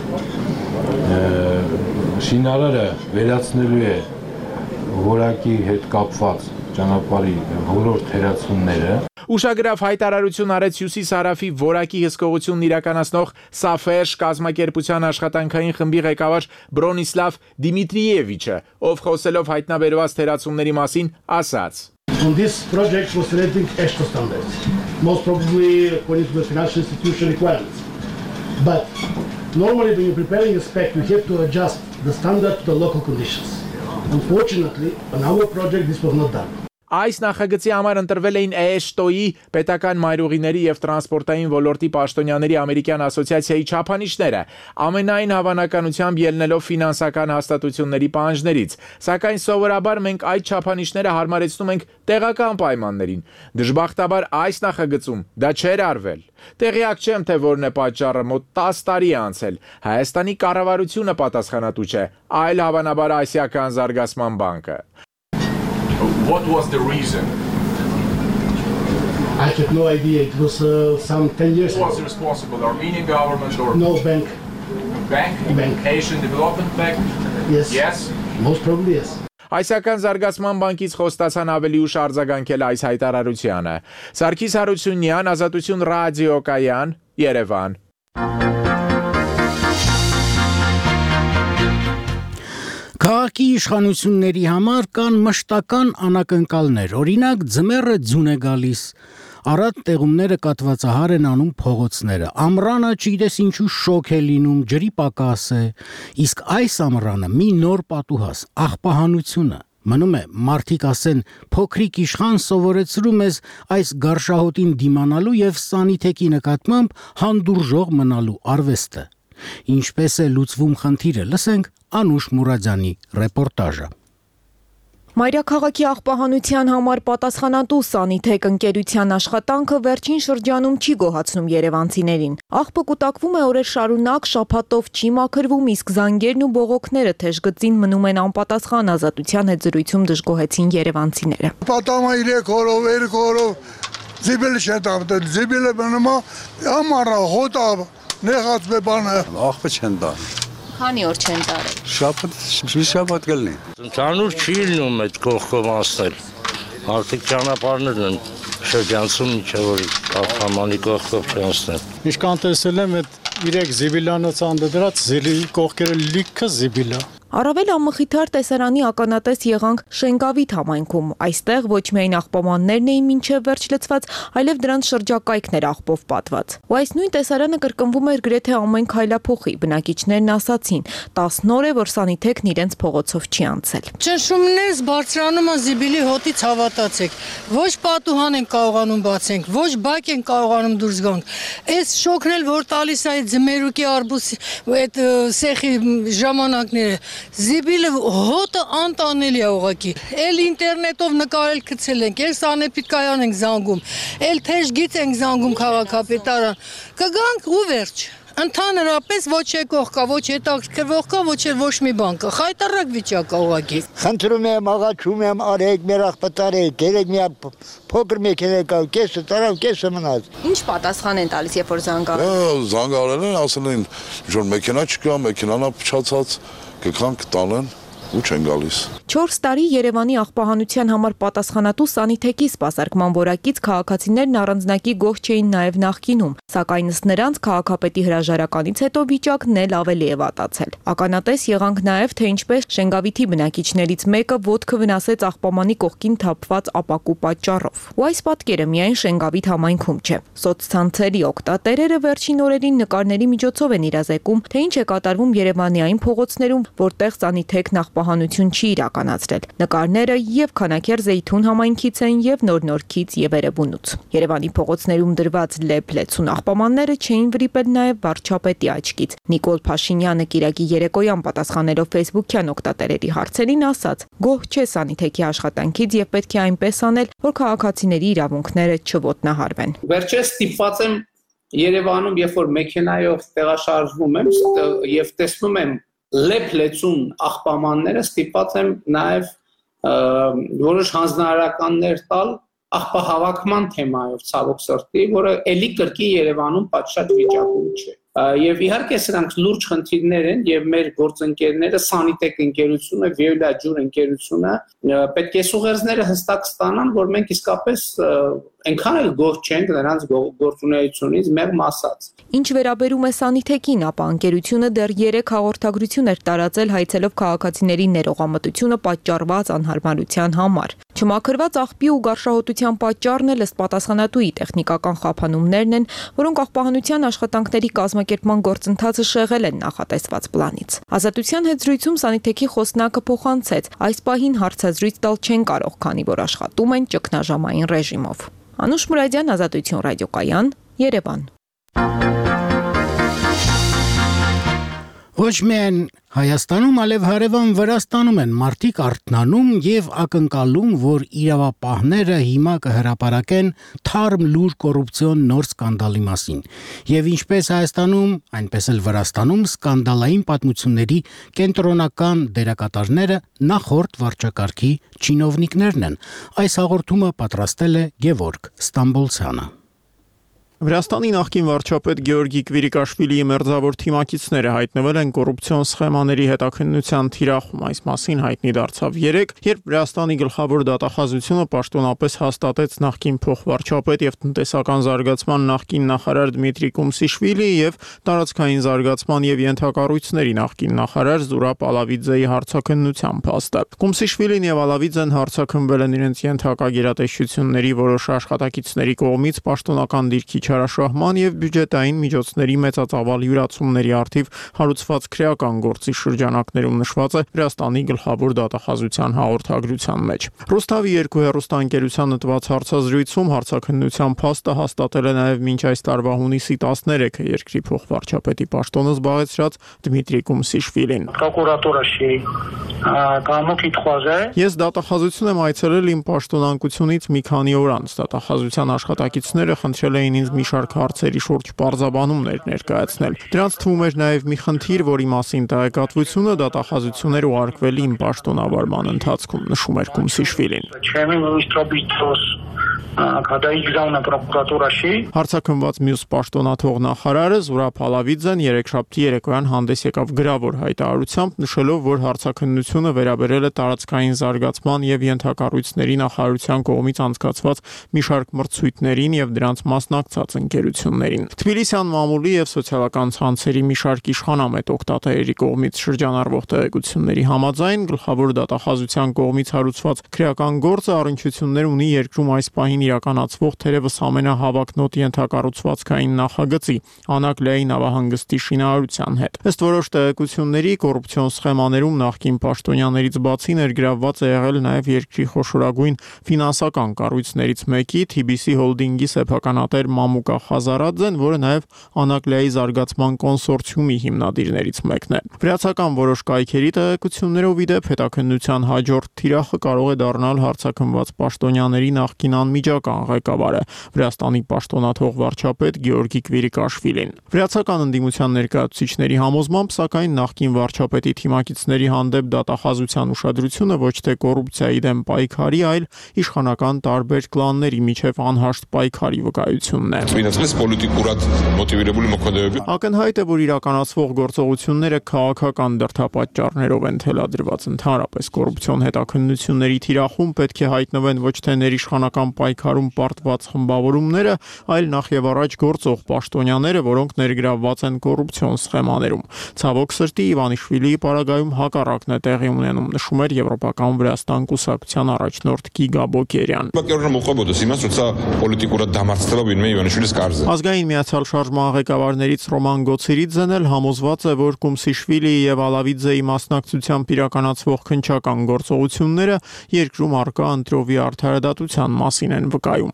Շինարարը վերացնելու է որակի հետ կապված ճանապարհի բոլոր թերացումները։ Ուշագրավ հայտարարություն արեց հյուսիս-հարավի որակի հսկողությունն իրականացնող Սաֆերժ կազմակերպության աշխատանքային խմբի ղեկավար Բրոնիսլավ Դիմիտրիևիչը, ով խոսելով հայտնաբերված թերացումների մասին, ասաց. On this project was relating ESHTO standards, most probably according to the financial institution requirements. But normally when you're preparing a spec, you have to adjust the standard to the local conditions. Unfortunately, on our project this was not done. Այս նախագծի համար ընտրվել էին էշտոյի պետական մայրուղիների եւ տրանսպորտային ոլորտի պաշտոնյաների ամերիկյան ասոցիացիայի չափանիշները, ամենայն հավանականությամբ ելնելով ֆինանսական հաստատությունների պահանջներից, սակայն սովորաբար մենք այդ չափանիշները հարմարեցնում ենք տեղական պայմաններին։ Դժբախտաբար այս նախագծում դա չէր արվել։ Տեղյակ չեմ, թե որն է պատճառը, մոտ տասը տարի է անցել։ Հայաստանի կառավարությունը պատասխանատու չէ, այլ հավանաբար Ասիական զարգացման բանկը։ What was the reason? I have no idea. It was uh, some ten years ago. Who was ago. responsible? Armenian government or? No, bank. Bank? Bank. Asian Development Bank? Yes. Yes? Most probably yes. Ասիական զարգացման բանկից խոստացան ավելի ուշ արձագանքել այս հայտարարությանը։ Սարգիս Հարությունյան, Ազատություն ռադիոկայան, Երևան։ Քաղաքի իշխանությունների համար կան մշտական անակնկալներ, օրինակ ձմեռը ձյուն է գալիս, առատ տեղումները կատվածահար են անում փողոցները, ամռանը չգիտես ինչու շոկ է լինում, ջրի պակաս է, իսկ այս ամռանը մի նոր պատուհաս, աղբահանությունը, մնում է մարդիկ ասեն փոքրիկ իշխան սովորեցրում ես այս գարշահոտին դիմանալու եւ սանիթեկի նկատմամբ հանդուրժող մնալու արվեստը։ Ինչպես է լուծվում խնդիրը, լսենք Անուշ Մուրադյանի ռեպորտաժը։ Մայրաքաղաքի աղբահանության համար պատասխանատու Սանիթեք ընկերության աշխատանքը վերջին շրջանում չի գոհացնում երևանցիներին։ Աղբը կուտակվում է օրեր շարունակ, շաբաթով չի մաքրվում, իսկ զանգերն ու բողոքները թեժգծին մնում են անպատասխան, Ազատության հետ զրույցում դժգոհեցին երևանցիները։ Պատամա երեք օրով, երեք օրով զիբել չետավ, զիբելը մնում է ամառը հոտա Նեղած է բանը։ Աղբը չեն տան։ Քանի օր չեն տարել։ Շաբաթ, մի շաբաթ կլինի։ Ընդհանուր չի լինում այդ կողքով անցնել։ Արդյոք ճանապարհներն են շրջանցում, ինչը որ Աղբամանի կողքով չանցնեն։ Ինչքան տեսել եմ այդ իրեք զիբիլյանոց անդրած զիլի կողքերը լիքը զիբիլա։ Առավել անմխիթար տեսարանի ականատես եղանք Շենգավիթ համայնքում։ Այստեղ ոչ միայն աղբամաններն էին մինչև վերջ լցված, այլև դրանց շրջակայքն էր աղբով պատված։ Ու այս նույն տեսարանը կրկնվում էր գրեթե ամեն քայլափոխի։ Բնակիչներն ասացին, տասն օր է, որ սանիթեքն իրենց փողոցով չի անցել։ Ճնշումներս բարձրանում են զիբիլի հոտից հավատացեք։ Ոչ պատուհան են կարողանում բացենք, ոչ բակ են կարողանում դուրս գանք։ Այս շոկն էլ որ տալիս է այդ ձմերուկի արբուս այդ սեխի ժամանակները Զիբիլը հոտը անտանելի է ուղղակի։ Էլ ինտերնետով նկարել գցել ենք, էլ սանեպիդկայան ենք զանգում, էլ թեժ գիծ ենք զանգում քաղաքապետարան։ Կգանք ու վերջ։ Ընդհանրապես ոչ եկող կա, ոչ հետաքրքրվող կա, ոչ էլ ոչ մի բան կա։ Խայտարակ վիճակ է ուղղակի։ Խնդրում եմ, աղաչում եմ, արեք մեր աղբատարեք, երեք մի փոքր մեքենա կա, կեսը տարավ, կեսը մնաց։ Ինչ պատասխան են տալիս, երբ որ զանգարել։ Զանգարել են, ասել են, որ մեքենա չկա, մեքենան է փչացած, կգանք տանեն ու չեն գալիս։ չորս տարի Երևանի աղբահանության համար պատասխանատու սանիթեքի սպասարկման որակից քաղաքացիներն առանձնակի գոհ չէին նաև նախկինում, սակայն ըստ նրանց քաղաքապետի հրաժարականից հետո վիճակն էլ ավելի է վատացել։ Ականատես եղանք նաև, թե ինչպես Շենգավիթի բնակիչներից մեկը ոտքը վնասեց աղբամանի կողքին թափված ապակու պատճառով։ Ու այս պատկերը միայն Շենգավիթ համայնքում չէ։ Սոցցանցերի օգտատերերը վերջին օրերին նկարների միջոցով են իրազեկում, թե ինչ է կատարվում Երևանի այն փողոցներում, որտեղ սանիթեքն աղբահանություն չի իրականացրել։ Նկարները եւ Քանաքեր Զեյթուն համայնքից են եւ Նորնորքից եւ Էրեբունուց։ Երևանի փողոցներում դրված լեփ-լեցուն աղբամանները չէին վրիպել նաեւ վարչապետի աչքից։ Նիկոլ Փաշինյանը Կիրակի երեկոյան պատասխանելով ֆեյսբուքյան օգտատերերի հարցերին ասաց. «Գոհ չէ սանիթեքի աշխատանքից եւ պետք է այնպես անել, որ քաղաքացիների իրավունքները չոտնահարվեն»։ Վերջերս ստիպված եմ Երևանում, երբ որ մեքենայով տեղաշարժվում եմ եւ տեսնում եմ լեփ-լեցուն աղբամանները, ստիպված եմ նաև որոշ հանձնարարականներ տալ աղբահավաքման թեմայով ցավոք սրտի, որը էլի կրկի Երևանում պատշաճ վիճակում չէ։ Եվ իհարկե սրանք լուրջ խնդիրներ են եւ մեր գործընկերները Սանիտեկ ընկերությունը, Վիոլա ջուր ընկերությունը պետք է սուղերձները հստակ ստանան, որ մենք իսկապես այնքան էլ գոհ չենք նրանց գործունեությունից մեղմ ասած։ Ինչ վերաբերում է Սանիթեկին, ապա ընկերությունը դեռ երեք հաղորդագրություն էր տարածել հայցելով քաղաքացիների ներողամտությունը պատճառված անհարմարության համար։ Չմաքրված աղբի ու գարշահոտության պատճառն էլ ըստ պատասխանատուի տեխնիկական խափանումներն են, որոնք աղբահանության աշխատանքների կազմակերպման գործընթացը շեղել են նախատեսված պլանից։ Ազատության հետ զրույցում Սանիթեկի խոսնակը փոխանցեց. այս պահին հարցազրույց տալ չեն կարող, քանի որ աշխատում են ճգնաժամային ռեժիմով։ Անուշ Մուրադյան, Ազատություն ռադիոկայան, Երևան։ Ոչ միայն Հայաստանում, այլև հարևան Վրաստանում են մարդիկ արթնանում եւ ակնկալում, որ իրավապահները հիմա կհրապարակեն թարմ լուր կոռուպցիոն նոր սկանդալի մասին։ Եվ ինչպես Հայաստանում, այնպես էլ Վրաստանում սկանդալային պատմությունների կենտրոնական դերակատարները նախորդ վարչակարգի չինովնիկներն են։ Այս հաղորդումը պատրաստել է Գևորգ Ստամբոլցյանը։ Վրաստանի նախկին վարչապետ Գեորգի Կվիրիկաշվիլիի մերձավոր թիմակիցները հայտնվել են կոռուպցիոն սխեմաների հետաքննության թիրախում։ Այս մասին հայտնի դարձավ երեկ, երբ Վրաստանի գլխավոր դատախազությունը պաշտոնապես հաստատեց նախկին փոխվարչապետ եւ տնտեսական զարգացման նախկին նախարար Դմիտրի Կումսիշվիլի եւ տարածքային զարգացման եւ ենթակառույցների նախկին նախարար Զուրաբ Ալավիձեի հարցաքննության փաստը։ Կումսիշվիլին եւ Ալավիձեն հարցաքննվել են իրենց ենթակա գերատեսչությունների որոշ աշխատակիցների կողմից պաշտոնական դիրքի չարաշահման եւ բյուջետային միջոցների մեծածավալ յուրացումների արդիվ հարուցված քրեական գործի շրջանակներում նշված է Վրաստանի գլխավոր դատախազության հաղորդագրության մեջ։ Ռուստավի երկու հեռուստաընկերությանը տված հարցազրույցում հարցաքննության փաստը հաստատել է նաեւ մինչ այս տարվա հունիսի տասներեքը երկրի փոխվարչապետի պաշտոնը զբաղեցրած Դմիտրի Կումսիշվիլին։ Ես դատախազություն եմ այցելել իմ պաշտոնանկությունից մի քանի օր անց։ Դատախազության աշխատակիցները խնդրել էին ինձ մի շարք հարցերի շուրջ պարզաբանումներ ներկայացնել։ Դրանց թվում էր նաև մի խնդիր, որի մասին տեղեկատվությունը դատախազություններ ուղարկվել իմ պաշտոնավարման ընթացքում, նշում էր Կումսիշվիլին։ когда их Գերմանիա պրոկուրատուրაში Հարցաքննված մյուս պաշտոնաթող նախարարը Զուրաբ Ալավիձեն երեքշաբթի երեկոյան հանդես եկավ գրավոր հայտարարությամբ, նշելով, որ հարցաքննությունը վերաբերել է տարածքային զարգացման եւ ենթակառույցների նախարարության կողմից անցկացված մի շարք մրցույթներին եւ դրանց մասնակցած ընկերություններին։ Թբիլիսյան մամուլի եւ սոցիալական ցանցերի մի շարք իշխանամետ օգտատերերի կողմից շրջանառվող տեղեկությունների համաձայն գլխավոր դատախազության կողմից հարուցված քրեական գործը առնչություններ ունի երկրում այս պահին իրականացվող թերևս ամենահավակնոտ ենթակառուցվածքային նախագծի Անակլեայի նավահանգստի շինարարության հետ։ Ըստ որոշ տեղեկությունների կոռուպցիոն սխեմաներում նախկին պաշտոնյաներից բացի ներգրավված է եղել նաև երկրի խոշորագույն ֆինանսական կառույցներից մեկի Թի Բի Սի Հոլդինգի սեփականատեր Մամուկա Խազարաձեն, որը նաև Անակլեայի զարգացման կոնսորցիումի հիմնադիրներից մեկն է։ Վրացական որոշ կայքերի տեղեկություններով ի դեպ հետաքննության հաջորդ թիրախը կարող է դառնալ հարցաքննված պաշտոնյաների նախկին անմիջական ղեկավարը Վրաստանի պաշտոնաթող վարչապետ Գեորգի Կվիրիկաշվիլին։ Վրացական ընդդիմության ներկայացուցիչների համոզմամբ, սակայն նախկին վարչապետի թիմակիցների հանդեպ դատախազության ուշադրությունը ոչ թե կոռուպցիայի դեմ պայքարի, այլ իշխանական տարբեր կլանների միջև անհաշտ պայքարի վկայությունն է։ Ակնհայտ է, որ իրականացվող գործողությունները քաղաքական դրդապատճառներով են թելադրված։ Ընդհանրապես կոռուպցիոն հետաքննությունների թիրախում պետք է հայտնվեն ոչ թե ներիշխանական պայքարում պարտված խմբավորումները, այլ նախ եւ առաջ գործող պաշտոնյաները, որոնք ներգրավված են կոռուպցիոն սխեմաներում։ Ցավոք սրտի Իվանիշվիլիի պարագայում հակառակն է տեղի ունենում, նշում էր Եվրոպական Վրաստան կուսակցության առաջնորդ Գիգա Բոկերյան։ Ազգային միացյալ շարժման ղեկավարներից Ռոման Գոցիրիձեն էլ համոզված է, որ Կումսիշվիլիի եւ Ալավիձեի մասնակցությամբ իրականացվող քննչական գործողությունները երկրում արկա ընտրովի արդարադատության մասին են վկայում։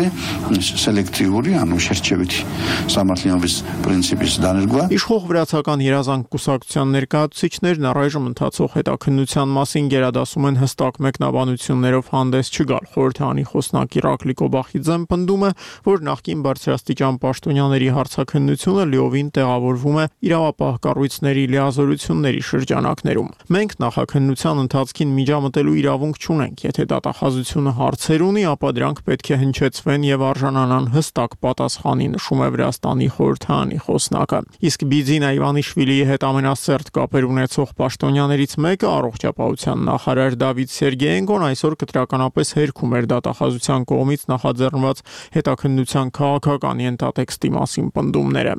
Իշխող վրացական երազանք կուսակցության ներկայացուցիչներն առայժմ ընթացող հետաքննության մասին գերադասում են հստակ մեկնաբանություններով հանդես չգալ։ Խորհրդանի խոսնակ Իրակլի Կոբախիձեն պնդում է, որ նախկին բարձրաստիճան պաշտոնյաների հարցաքննությունը լիովին տեղավորվում է իրավապահ կառույցների լիազորությունների շրջանակներում։ Մենք նախաքննության ընթացքին միջամտելու իրավունք չունենք։ Եթե դատախազությունը հարցեր ունի, ապա դրանք պետք է հնչեցվեն եւ արժանանան հստակ պատասխանի, նշում է Վրաստանի խորհրդանի խոսնակը։ Իսկ Բիձինա Իվանիշվիլիի հետ ամենասերտ կապեր ունեցող պաշտոնյաներից մեկը առողջապահության նախարար Դավիթ Սերգեենկոն այսօր կտրականապես հերքում էր դատախազության կողմից նախաձեռնված հետաքննության քաղաքական ենթատեքստի մասին պնդումները։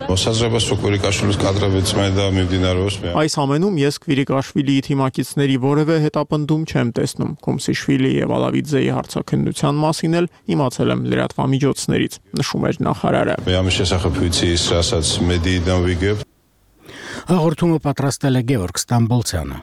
Այս ամենում ես Կվիրիկաշվիլիի թիմակիցների որևէ հետապնդում չեմ տեսնում։ Կումսիշվիլի եւ Ալավիձեի հարցաքննության մասին էլ իմացել եմ լրատվամիջոցներից, նշում էր նախարարը։ Հաղորդումը պատրաստել է Գևորգ Ստամբոլցյանը։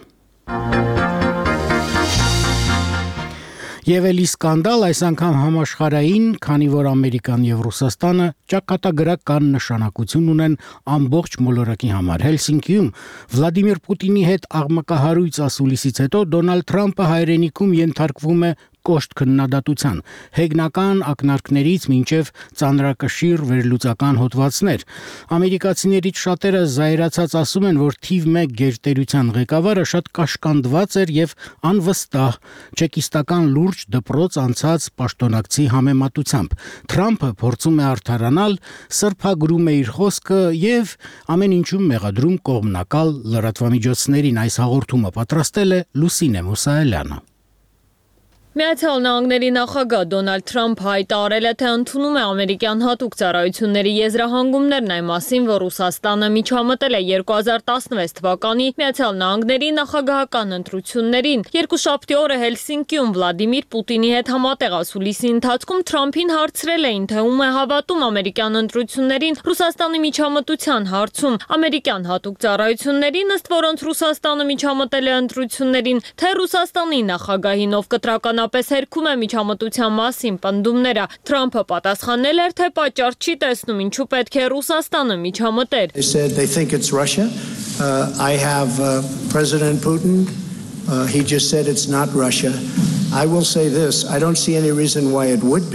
Եվ էլի սկանդալ այս անգամ համաշխարհային, քանի որ Ամերիկան եւ Ռուսաստանը ճակատագրական նշանակություն ունեն ամբողջ մոլորակի համար։ Հելսինկիում Վլադիմիր Պուտինի հետ աղմկահարույց ասուլիսից հետո Դոնալդ Թրամփը հայրենիքում ենթարկվում է կոշտ քննադատության, հեգնական ակնարկներից մինչև ծանրակշիռ վերլուծական հոդվածներ։ Ամերիկացիներից շատերը զայրացած ասում են, որ թիվ մեկ գերտերության ղեկավարը շատ կաշկանդված էր եւ անվստահ, չեկիստական լուրջ դպրոց անցած պաշտոնակցի համեմատությամբ։ Թրամփը փորձում է արդարանալ, սրբագրում է իր խոսքը եւ ամեն ինչում մեղադրում կողմնակալ լրատվամիջոցներին։ Այս հաղորդումը պատրաստել է Լուսինե Մուսայելյանը։ Միացյալ Նահանգների նախագահ Դոնալդ Թրամփը հայտարարել է, թե ընդունում է ամերիկյան հատուկ ծառայությունների եզրահանգումներն այն մասին, որ Ռուսաստանը միջամտել է երկու հազար տասնվեց թվականի Միացյալ Նահանգների նախագահական ընտրություններին։ Երկուշաբթի օրը Հելսինկիում Վլադիմիր Պուտինի հետ համատեղ ասուլիսի ընթացքում Թրամփին հարցրել էին, թե ում է հավատում ամերիկյան ընտրություններին Ռուսաստանի միջամտության հարցում։ Ամերիկյան հատուկ ծառայություններին, ըստ որոնց Ռուսաստանը միջամտել է ընտրություններին, թե Ռուսաստանի նախագահին, ով կտրական պես հերքում է միջամտության մասին պնդումները։ Թրամփը պատասխանել էր, թե պատճառ չի տեսնում, ինչու պետք է Ռուսաստանը միջամտեր։ They said they think it's Russia. Uh, I have uh, President Putin. Uh, he just said it's not Russia. I will say this, I don't see any reason why it would be.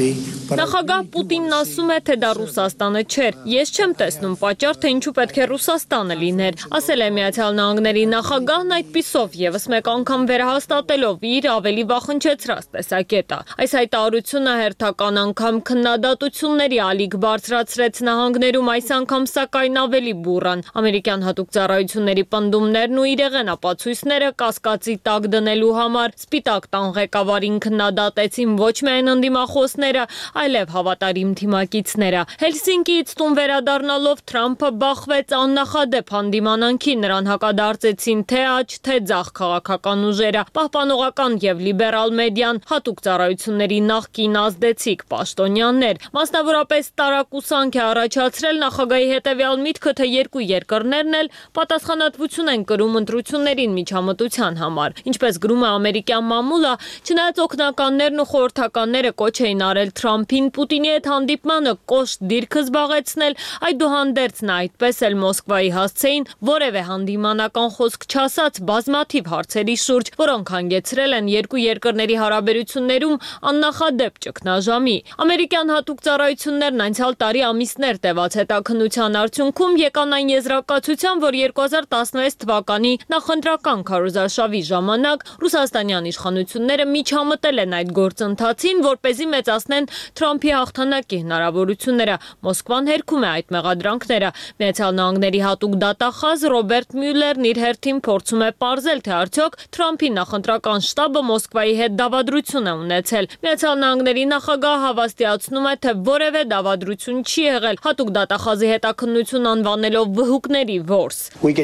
Նախագահ Պուտինն ասում է, թե դա Ռուսաստանը չէր։ Ես չեմ տեսնում պատճառ, թե ինչու պետք է Ռուսաստանը լիներ։ Ասել է Միացյալ Նահանգների նախագահն այդպիսով եւս մեկ անգամ վերահաստատելով իր ավելի վախընչեցրած տեսակետը։ Այս հայտարարությունը հերթական անգամ քննադատությունների ալիք բարձրացրեց նահանգներում, այս անգամ սակայն ավելի բուրըն։ Ամերիկյան հատուկ ծառայությունների պնդումներն ու իրեղեն ապացույցները կասկածի տակ դնելու համար Սպիտակ տան ղեկավարին քննադատեցին ոչ միայն ընդդիմախոսները, այլև հավատարիմ թիմակիցները։ Հելսինկիից տուն վերադառնալով Թրամփը բախվեց աննախադեպ հանդիմանանքի, նրան հակադարձեցին թե աջ, թե ձախ քաղաքական ուժերը, պահպանողական եւ լիբերալ մեդիան, հատուկ ծառայությունների նախկին ազդեցիկ պաշտոնյաներ։ Մասնավորապես տարակուսանք է առաջացրել նախագահի հետևյալ միտքը, թե երկու երկրներն էլ պատասխանատվություն են կրում ընտրություններին միջամտության համար։ Ինչպես գրում է ամերիկյան մամուլը, չնայած օգնականներն ու խորհրդականները կոչ էին արել Թրամփին Պուտինի հետ հանդիպմանը կոշտ դիրքը զբաղեցնել, այդուհանդերձ նա այդպես էլ Մոսկվայի հասցեին որևէ հանդիմանական խոսք չասած բազմաթիվ հարցերի շուրջ, որոնք հանգեցրել են երկու երկրների հարաբերություններում աննախադեպ ճգնաժամի։ Ամերիկյան հատուկ ծառայություններն անցյալ տարի ամիսներ տևած հետաքննության արդյունքում եկան այն եզրակացության, որ երկու հազար տասնվեց թվականի նախընտրական քարոզարշավի ժամանակ ռուսաստանյան իշխանությունները միջամտել են այդ գործընթացին, որպեսզի մեծացնեն Թրամփի հաղթանակի հնարավորությունները։ Մոսկվան հերքում է այդ մեղադրանքները։ Միացյալ Նահանգների հատուկ դատախազ Ռոբերտ Մյուլերն իր հերթին փորձում է պարզել, թե արդյոք Թրամփի նախընտրական շտաբը Մոսկվայի հետ դավադրություն է ունեցել։ Միացյալ Նահանգների նախագահը հավաստիացնում է, թե որևէ դավադրություն չի եղել, հատուկ դատախազի հետաքննություն անվանելով վհուկների որս։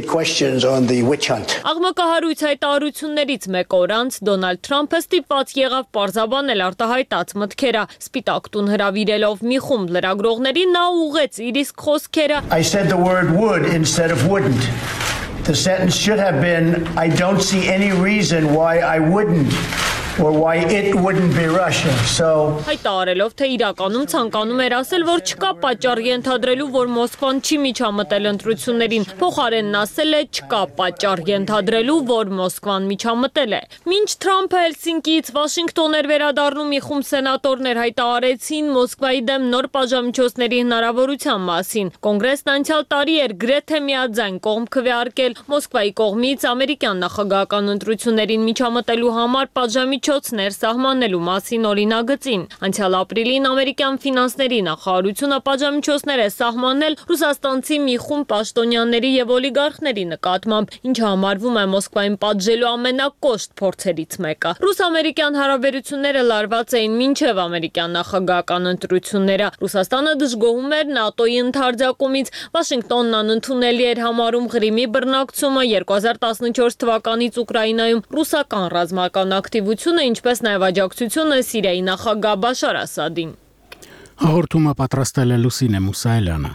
Աղմկահարույց հայտարարություններից մեկ օր անց Դոնալդ Թրամփը ստիպված եղավ պարզաբանել արտահայտած մտքերը։ Սպիտակ տուն հրավիրելով մի խումբ լրագրողների նա ուղղեց իր իսկ խոսքերը։ I said the word would instead of wouldn't. The sentence should have been I don't see any reason why I wouldn't. Or why it wouldn't be Russia. So հայտարարելով, թե իրականում ցանկանում էր ասել, որ չկա պատճառ ենթադրելու, որ Մոսկվան չի միջամտել ընտրություններին, փոխարենն ասել է չկա պատճառ ենթադրելու, որ Մոսկվան միջամտել է։ Մինչ Թրամփը Հելսինկիից Վաշինգտոն էր վերադառնում, մի խումբ սենատորներ հայտարարեցին Մոսկվայի դեմ նոր պատժամիջոցների հնարավորության մասին։ Կոնգրեսն անցյալ տարի էր գրեթե միաձայն կողմ քվեարկել Մոսկվայի կողմից ամերիկյան նախագահական ընտրություններին միջամտելու համար պատժամիջոցներ միջոցներ սահմանելու մասին օրինագծին։ Անցյալ ապրիլին ամերիկյան ֆինանսների նախարարությունը պատժամիջոցներ է սահմանել ռուսաստանցի մի խումբ պաշտոնյաների եւ օլիգարխների նկատմամբ, ինչը համարվում է Մոսկվային պատժելու ամենակոշտ փորձերից մեկը։ Ռուս-ամերիկյան հարաբերությունները լարված էին մինչև ամերիկյան նախագահական ընտրությունները։ Ռուսաստանը դժգոհում էր ՆԱՏՕ-ի ընդարձակումից, Վաշինգտոնն անընդունելի էր համարում Ղրիմի բռնակցումը, երկու հազար տասնչորս թվականից Ուկրաինայում ռուսական ռազմական ակտիվություն ինչպես նաև աջակցությունը Սիրիայի նախագահ Բաշար Ասադին։ Հաղորդումը պատրաստել է Լուսինե Մուսայելյանը։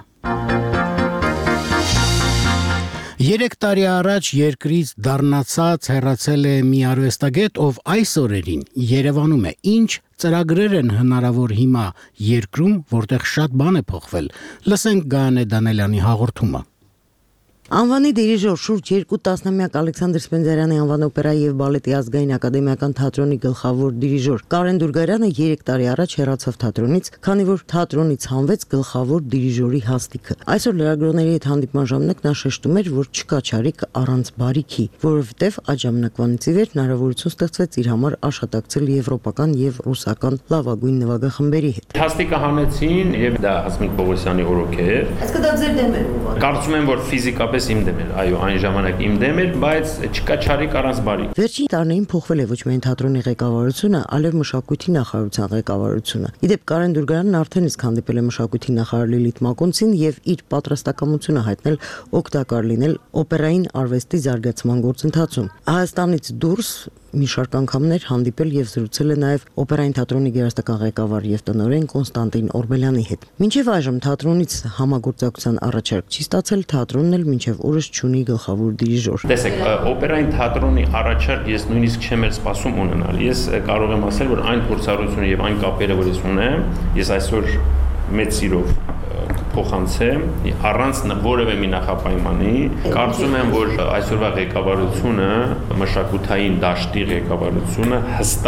Երեք տարի առաջ երկրից դառնացած հեռացել է մի արվեստագետ, ով այս օրերին Երևանում է։ Ինչ ծրագրեր են հնարավոր հիմա երկրում, որտեղ շատ բան է փոխվել։ Լսենք Գայանե Դանելյանի հաղորդումը։ Անվանի դիրիժոր շուրջ երկու տասնամյակ Ալեքսանդր Սպենդիարյանի անվան օպերայի եւ բալետի ազգային ակադեմիական թատրոնի գլխավոր դիրիժոր Կարեն Դուրգարյանը երեք տարի առաջ հեռացավ թատրոնից, քանի որ թատրոնից հանվեց գլխավոր դիրիժորի հաստիքը։ Այսօր լրագրողների հետ հանդիպման ժամանակ նա շեշտում էր, որ չկա չարիք առանց բարիքի, որովհետեւ այդ ժամանակվանից ի վեր հնարավորություն ստեղծվեց իր համար աշխատակցել եվրոպական եւ ռուսական լավագույն նվագախմբերի հետ։ Հաստիկը հանեցին եւ դա Հասմիկ Պողոսյանի օրոք է։ Այսինքն դա ձեր դեմ էր։ Կարծում եմ, որ ֆիզիկապես իմ դեմ էր, այո, այն ժամանակ իմ դեմ էր, բայց չկա չարիք առանց բարի։ Վերջին տարիներին փոխվել է ոչ միայն թատրոնի ղեկավարությունը, այլև մշակույթի նախարարության ղեկավարությունը։ Իդեպ Կարեն Դուրգայանն արդեն իսկ հանդիպել է մշակույթի նախարար Լիլիթ Մակոնցին եւ իր պատրաստակամությունը հայտնել օգտակար լինել օպերային արվեստի զարգացման գործընթացում։ Հայաստանից դուրս մի շարք անգամներ հանդիպել եւ զրուցել է նաեւ օպերային թատրոնի գերաստական ղեկավար եւ տնօրեն Կոնստանտին Օրբելյանի հետ։ Մինչեւ այժմ թատրոնից համագործակցության առաջարկ չի ստացել, թատրոնն էլ մինչեւ օրս չունի գլխավոր դիրիժոր։ Տեսեք, օպերային թատրոնի առաջարկ ես նույնիսկ չեմ էլ սպասում ունենալ։ Ես կարող եմ ասել, որ այն փորձառությունը եւ այն կապերը, որ ես ունեմ, ես այսօր մեծ սիրով փոխանցեմ առանց որևէ մի նախապայմանի։ Կարծում եմ, որ այսօրվա ղեկավարությունը, մշակութային դաշտի ղեկավարությունը հստակ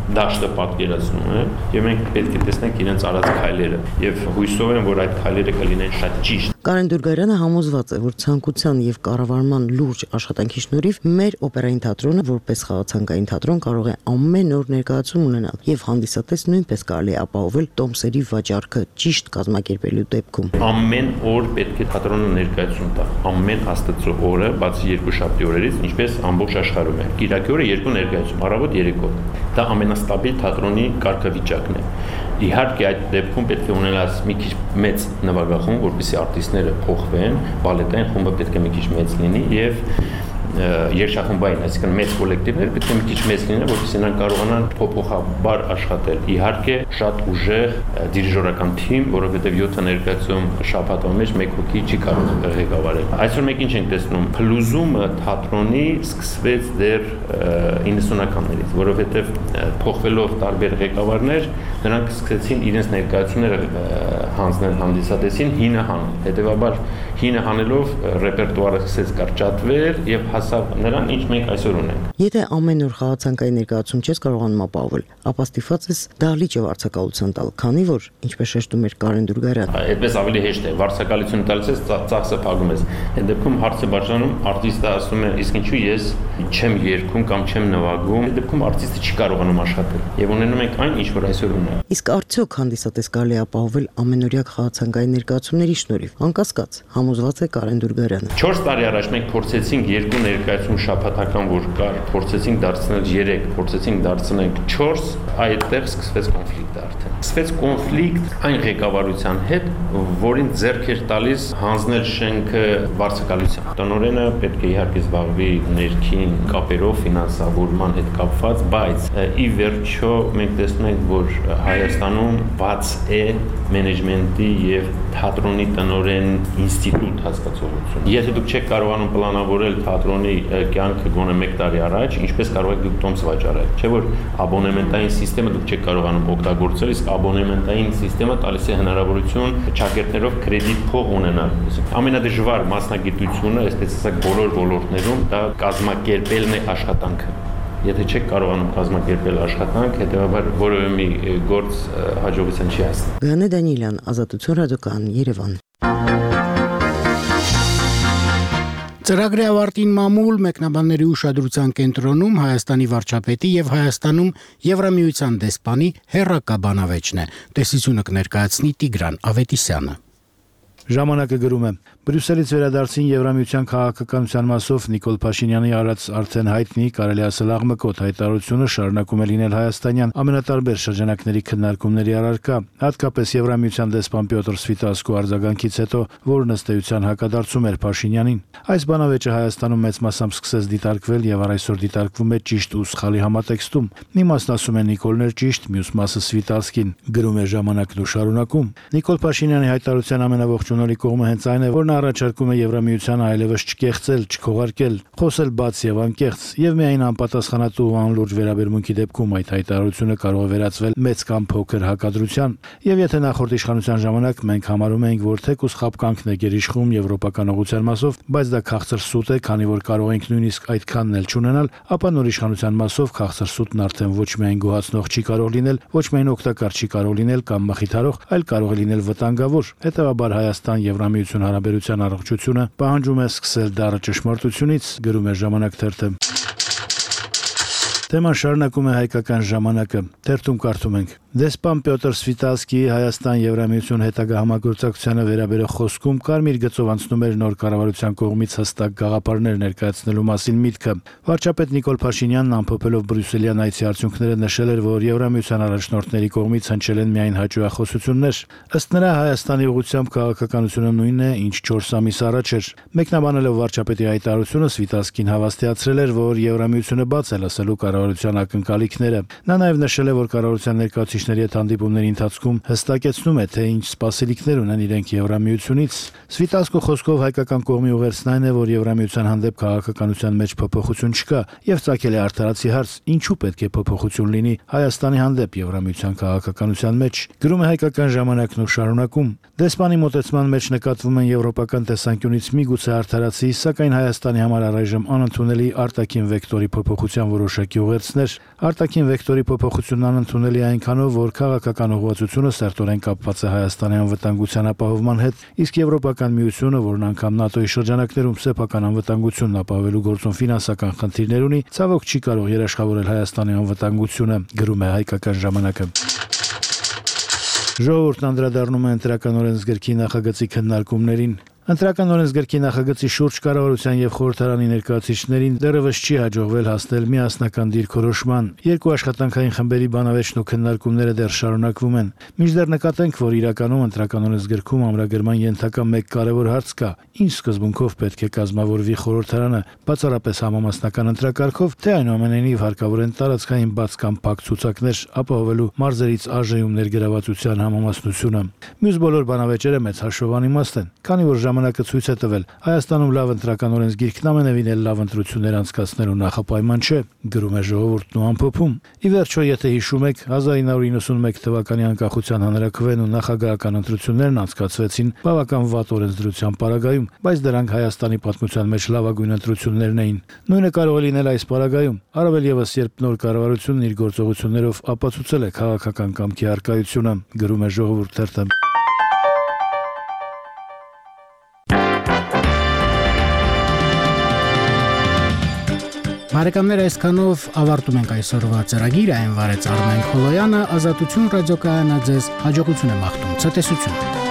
դաշտը պատկերացնում է, եւ մենք պետք է տեսնենք իրենց արած քայլերը եւ հույսով եմ, որ այդ քայլերը կլինեն շատ ճիշտ։ Կարեն Դուրգարյանը համոզված է, որ ցանկության եւ կառավարման լուրջ աշխատանքի շնորհիվ մեր օպերային թատրոնը որպես խաղացանկային թատրոն կարող է ամեն օր ներկայացում ունենալ եւ հանդիսատես նույնպես կարելի է ապահովել տոմսերի վաճառքը ճիշտ կազմակերպելու դեպքում։ Ամեն օր պետք է թատրոնը ներկայացում տա, ամեն աստծո օրը, բացի երկուշաբթի օրերից, ինչպես ամբողջ աշխարհում է։ Կիրակի օրը երկու ներկայացում, առավոտ երեկո։ Դա ամենաստաբիլ թատրոնի կարգավիճակն է։ Իհարկե այդ դեպքում պետք է ունենալ մի քիչ մեծ նվագախումբ, որպեսզի արտիստները փոխվեն, բալետային խումբը պետք է մի քիչ մեծ լինի եւ երշախումբային, այսինքն մեծ կոլեկտիվներ պետք է մի քիչ մեծ լինեն, որպեսզի նրանք կարողանան փոփոխաբար աշխատել։ Իհարկե շատ ուժեղ դիրիժորական թիմ, որովհետև յոթ ներկայացում շաբաթվա մեջ մեկ հոգի չի կարող ղեկավարել։ Այսօր մենք ինչ ենք տեսնում, փլուզումը թատրոնի սկսվեց դեռ իննսունականներից, որովհետև փոխվելով տարբեր ղեկավարներ, նրանք սկսեցին իրենց ներկայացումները հանձնել հանդիսատեսին հինը հանել։ Հետևաբար հինը հանելով ռեպերտուարը սկսեց կարճատվել եւ հասավ նրան, ինչ մենք այսօր ունենք։ Եթե ամեն օր խաղացանկային ներկայացում չես կարողանում ապահովել, ապա ստիպված ես դահլիճ եւ վարձակալության տալ, քանի որ, ինչպես շեշտում էր Կարեն Դուրգարյանը, այդպես ավելի հեշտ է, վարձակալություն տալիս ես, ծախսը փակում ես։ Այդ դեպքում հարցը բաժանում, արտիստը ասում է, իսկ ինչու ես չեմ երգում կամ չեմ նվագում։ Այդ դեպքում արտիստը չի կարողանում աշխատել եւ ունենում ենք այն, ինչ որ այսօր ունենք։ Իսկ արդյոք հանդիսատես կարելի է ապահովել ամենօրյա խաղացանկային ներկայացումների շնորհիվ, անկասկած, համոզված է Կարեն Դուրգարյանը։ չորս տարի առաջ մենք փորձեցինք երկու ներկայացում շաբաթական, որ կար, փորձեցինք դարձնել երեք, փորձեցինք դարձնել չորս, այդտեղ սկսվեց կոնֆլիկտը արդեն։ Սկսվեց կոնֆլիկտ այն ղեկավարության հետ, որին ձեռք էր տալիս հանձնել շենքը վարձակալության։ Տնօրենը պետք է իհարկե զբաղվի ներքին կապերով, ֆինանսավորման հետ կապված, բայց ի վերջո մենք տեսնում ենք, որ Հայաստանում բաց է մենեջմենտի եւ թատրոնի տնօրեն ինստիտուտ հասկացողություն։ Եթե դուք չեք կարողանում պլանավորել թատրոնի կյանքը գոնե մեկ տարի առաջ, ինչպես կարող եք դուք տոմս վաճառել։ Չէ՞ որ աբոնեմենտային համակարգը դուք չեք կարողանում օգտագործել, իսկ աբոնեմենտային համակարգը տալիս է հնարավորություն շահկերտներով կրեդիտ փող ունենալ։ Ամենադժվար մասնագիտությունը, այսպես ասած, բոլոր ոլորտներում դա կազմակերպելն է աշխատանքը։ Եթե չեք կարողանում կազմակերպել աշխատանք, հետեւաբար որևէ մի գործ հաջողության չի հասնի։ Գանե Դանիելյան, Ազատություն ռադիոկայան, Երևան։ Ծրագրի ավարտին մամուլ մեկնաբանների ուշադրության կենտրոնում Հայաստանի վարչապետի եւ Հայաստանում Եվրամիության դեսպանի հերրակա բանավեճն է։ Տեսությունը կներկայացնի Տիգրան Ավետիսյանը։ Ժամանակը գրում է. Բրյուսելից վերադարձին Եվրամիության քաղաքականության մասով Նիկոլ Փաշինյանի արած արդեն հայտնի, կարելի ասել աղմկոտ հայտարարությունը շարունակում է լինել հայաստանյան ամենատարբեր շրջանակների քննարկումների առարկա, հատկապես Եվրամիության դեսպան Պյոտր Սվիտասկու արձագանքից հետո, որն ըստ էության հակադարձում էր Փաշինյանին։ Այս բանավեճը Հայաստանում մեծ մասամբ սկսեց դիտարկվել եւ առայսօր դիտարկվում է ճիշտ ու սխալի համատեքստում։ Մի մասն ասում է Նիկոլն էր ճիշտ, մյուս մասը Սվիտասկին, գրում է Ժամանակն ու շարունակում։ Նիկոլ Փաշինյանի հայտարարության ամենաողջունալի կողմը հենց այն է, որ նա առաջարկում է Եվրամիությանը այլևս չկեղծել, չքողարկել, խոսել բաց եւ անկեղծ, եւ միայն անպատասխանատու ու անլուրջ վերաբերմունքի դեպքում այդ հայտարարությունը կարող է վերածվել մեծ կամ փոքր հակադրության։ Եվ եթե նախորդ իշխանության ժամանակ մենք համարում էինք, որ թեկուզ խապկանքն է գերիշխում եվրոպական ուղղության մասով, բայց դա քաղցր սուտ է, քանի որ կարող ենք նույնիսկ այդքանն էլ չունենալ, ապա նոր իշխանության մասով քաղցր սուտն արդեն ոչ միայն գոհացնող չի կարող լինել, ոչ միայն օգտակար չի կարող լինել կամ մխիթարող, այլ կարող է լինել վտանգավոր։ Հետևաբար Հայաստան-Եվրամիություն հարաբերության առողջությունը պահանջում է սկսել դառը ճշմարտությունից, գրում է Ժամանակ թերթը։ Թեման շարունակում է Հայկական ժամանակը։ Թերթում կարդում ենք. Դեսպան Պյոտր Սվիտասկիի Հայաստան-Եվրամիություն հետագա համագործակցությանը վերաբերող խոսքում կարմիր գծով անցնում էր նոր կառավարության կողմից հստակ գաղափարներ ներկայացնելու մասին միտքը։ Վարչապետ Նիկոլ Փաշինյանն ամփոփելով բրյուսելյան այցի արդյունքները նշել էր, որ Եվրամիության առաջնորդների կողմից հնչել են միայն հաճույախոսություններ։ Ըստ նրա Հայաստանի ուղղությամբ քաղաքականությունը նույնն է, ինչ չորս ամիս առաջ էր։ Մեկնաբանելով վարչապետի հայտարարությունը, Սվիտասկին հավաստիացրել էր, որ Եվրամիությունը բաց է լսելու կառավարության ակնկալիքները։ Նա նաև նշել է, որ կառավարության ներկայացուցիչների հետ հանդիպումների ընթացքում հստակեցնում է, թե ինչ սպասելիքներ ունեն իրենք Եվրամիությունից։ Սվիտասկու խոսքով հայկական կողմի ուղերձն այն է, որ Եվրամիության հանդեպ քաղաքականության մեջ փոփոխություն չկա, եւ ցակել է արդարացի հարց, ինչու պետք է փոփոխություն լինի Հայաստանի հանդեպ Եվրամիության քաղաքականության մեջ։ Գրում է Հայկական ժամանակն ու շարունակում. Դեսպանի մոտեցման մեջ նկատվում են եվրոպական տեսանկյունից միգուցե արդարացի, սակայն Հայաստանի համար առայժմ անընդունելի արտաքին վեկտորի փոփոխության որոշակի ուղերձներ։ Արտաքին վեկտորի փոփոխությունն անընդունելի է այնքանով, որ քաղաքական ուղղվածությունը սերտորեն կապված է Հայաստանի անվտանգության ապահովման հետ, իսկ Եվրոպական միությունը, որն անգամ ՆԱՏՕ-ի շրջանակներում սեփական անվտանգությունն ապահովելու գործում ֆինանսական խնդիրներ ունի, ցավոք չի կարող երաշխավորել Հայաստանի անվտանգությունը, գրում է Հայկական ժամանակը։ Ժողովուրդն անդրադառնում է ընտրական օրենսգրքի նախագծի քննարկումներին։ Ընտրական օրենսգրքի նախագծի շուրջ կառավարության եւ խորհրդարանի ներկայացուցիչներին դեռևս չի հաջողվել հասնել միասնական դիրքորոշման։ Երկու աշխատանքային խմբերի բանավեճն ու քննարկումները դեռ շարունակվում են։ Մինչդեռ նկատենք, որ իրականում ընտրական օրենսգրքում ամրագրման ենթակա մեկ կարևոր հարց կա. ինչ սկզբունքով պետք է կազմավորվի խորհրդարանը, բացառապես համամասնական ընտրակարգով, թե այնուամենայնիվ հարկավոր են տարածքային բաց կամ փակ ցուցակներ ապահովելու մարզերից ԱԺ-ում ներգրավվածության համամասնությունը։ Մյուս բոլոր բանավեճերը մեծ հաշվով անիմաստ են, քանի որ ժամանակը ցույց է տվել Հայաստանում լավ ընտրական օրենսգիրքն ամենևին էլ լավ ընտրություններ անցկացնելու նախապայման չէ, գրում է Ժողովուրդն ու ամփոփում։ Ի վերջո, եթե հիշում եք, հազար ինը հարյուր իննսունմեկ թվականի անկախության հանրաքվեն ու նախագահական ընտրություններն անցկացվեցին բավական վատ օրենսդրության պարագայում, բայց դրանք Հայաստանի պատմության մեջ լավագույն ընտրություններն էին։ Նույնը կարող է լինել այս պարագայում, առավել եւս երբ նոր կառավարությունն իր գործողություններով ապացուցել է քաղաքական կամքի առկայությունը, գրում է Ժողովուրդ թերթը։ Բարեկամներ, այսքանով ավարտում ենք այսօրվա ծրագիրը, այն վարեց Արմեն Քոլոյանը, Ազատություն ռադիոկայանը ձեզ հաջողություն է մաղթում, ցտեսություն։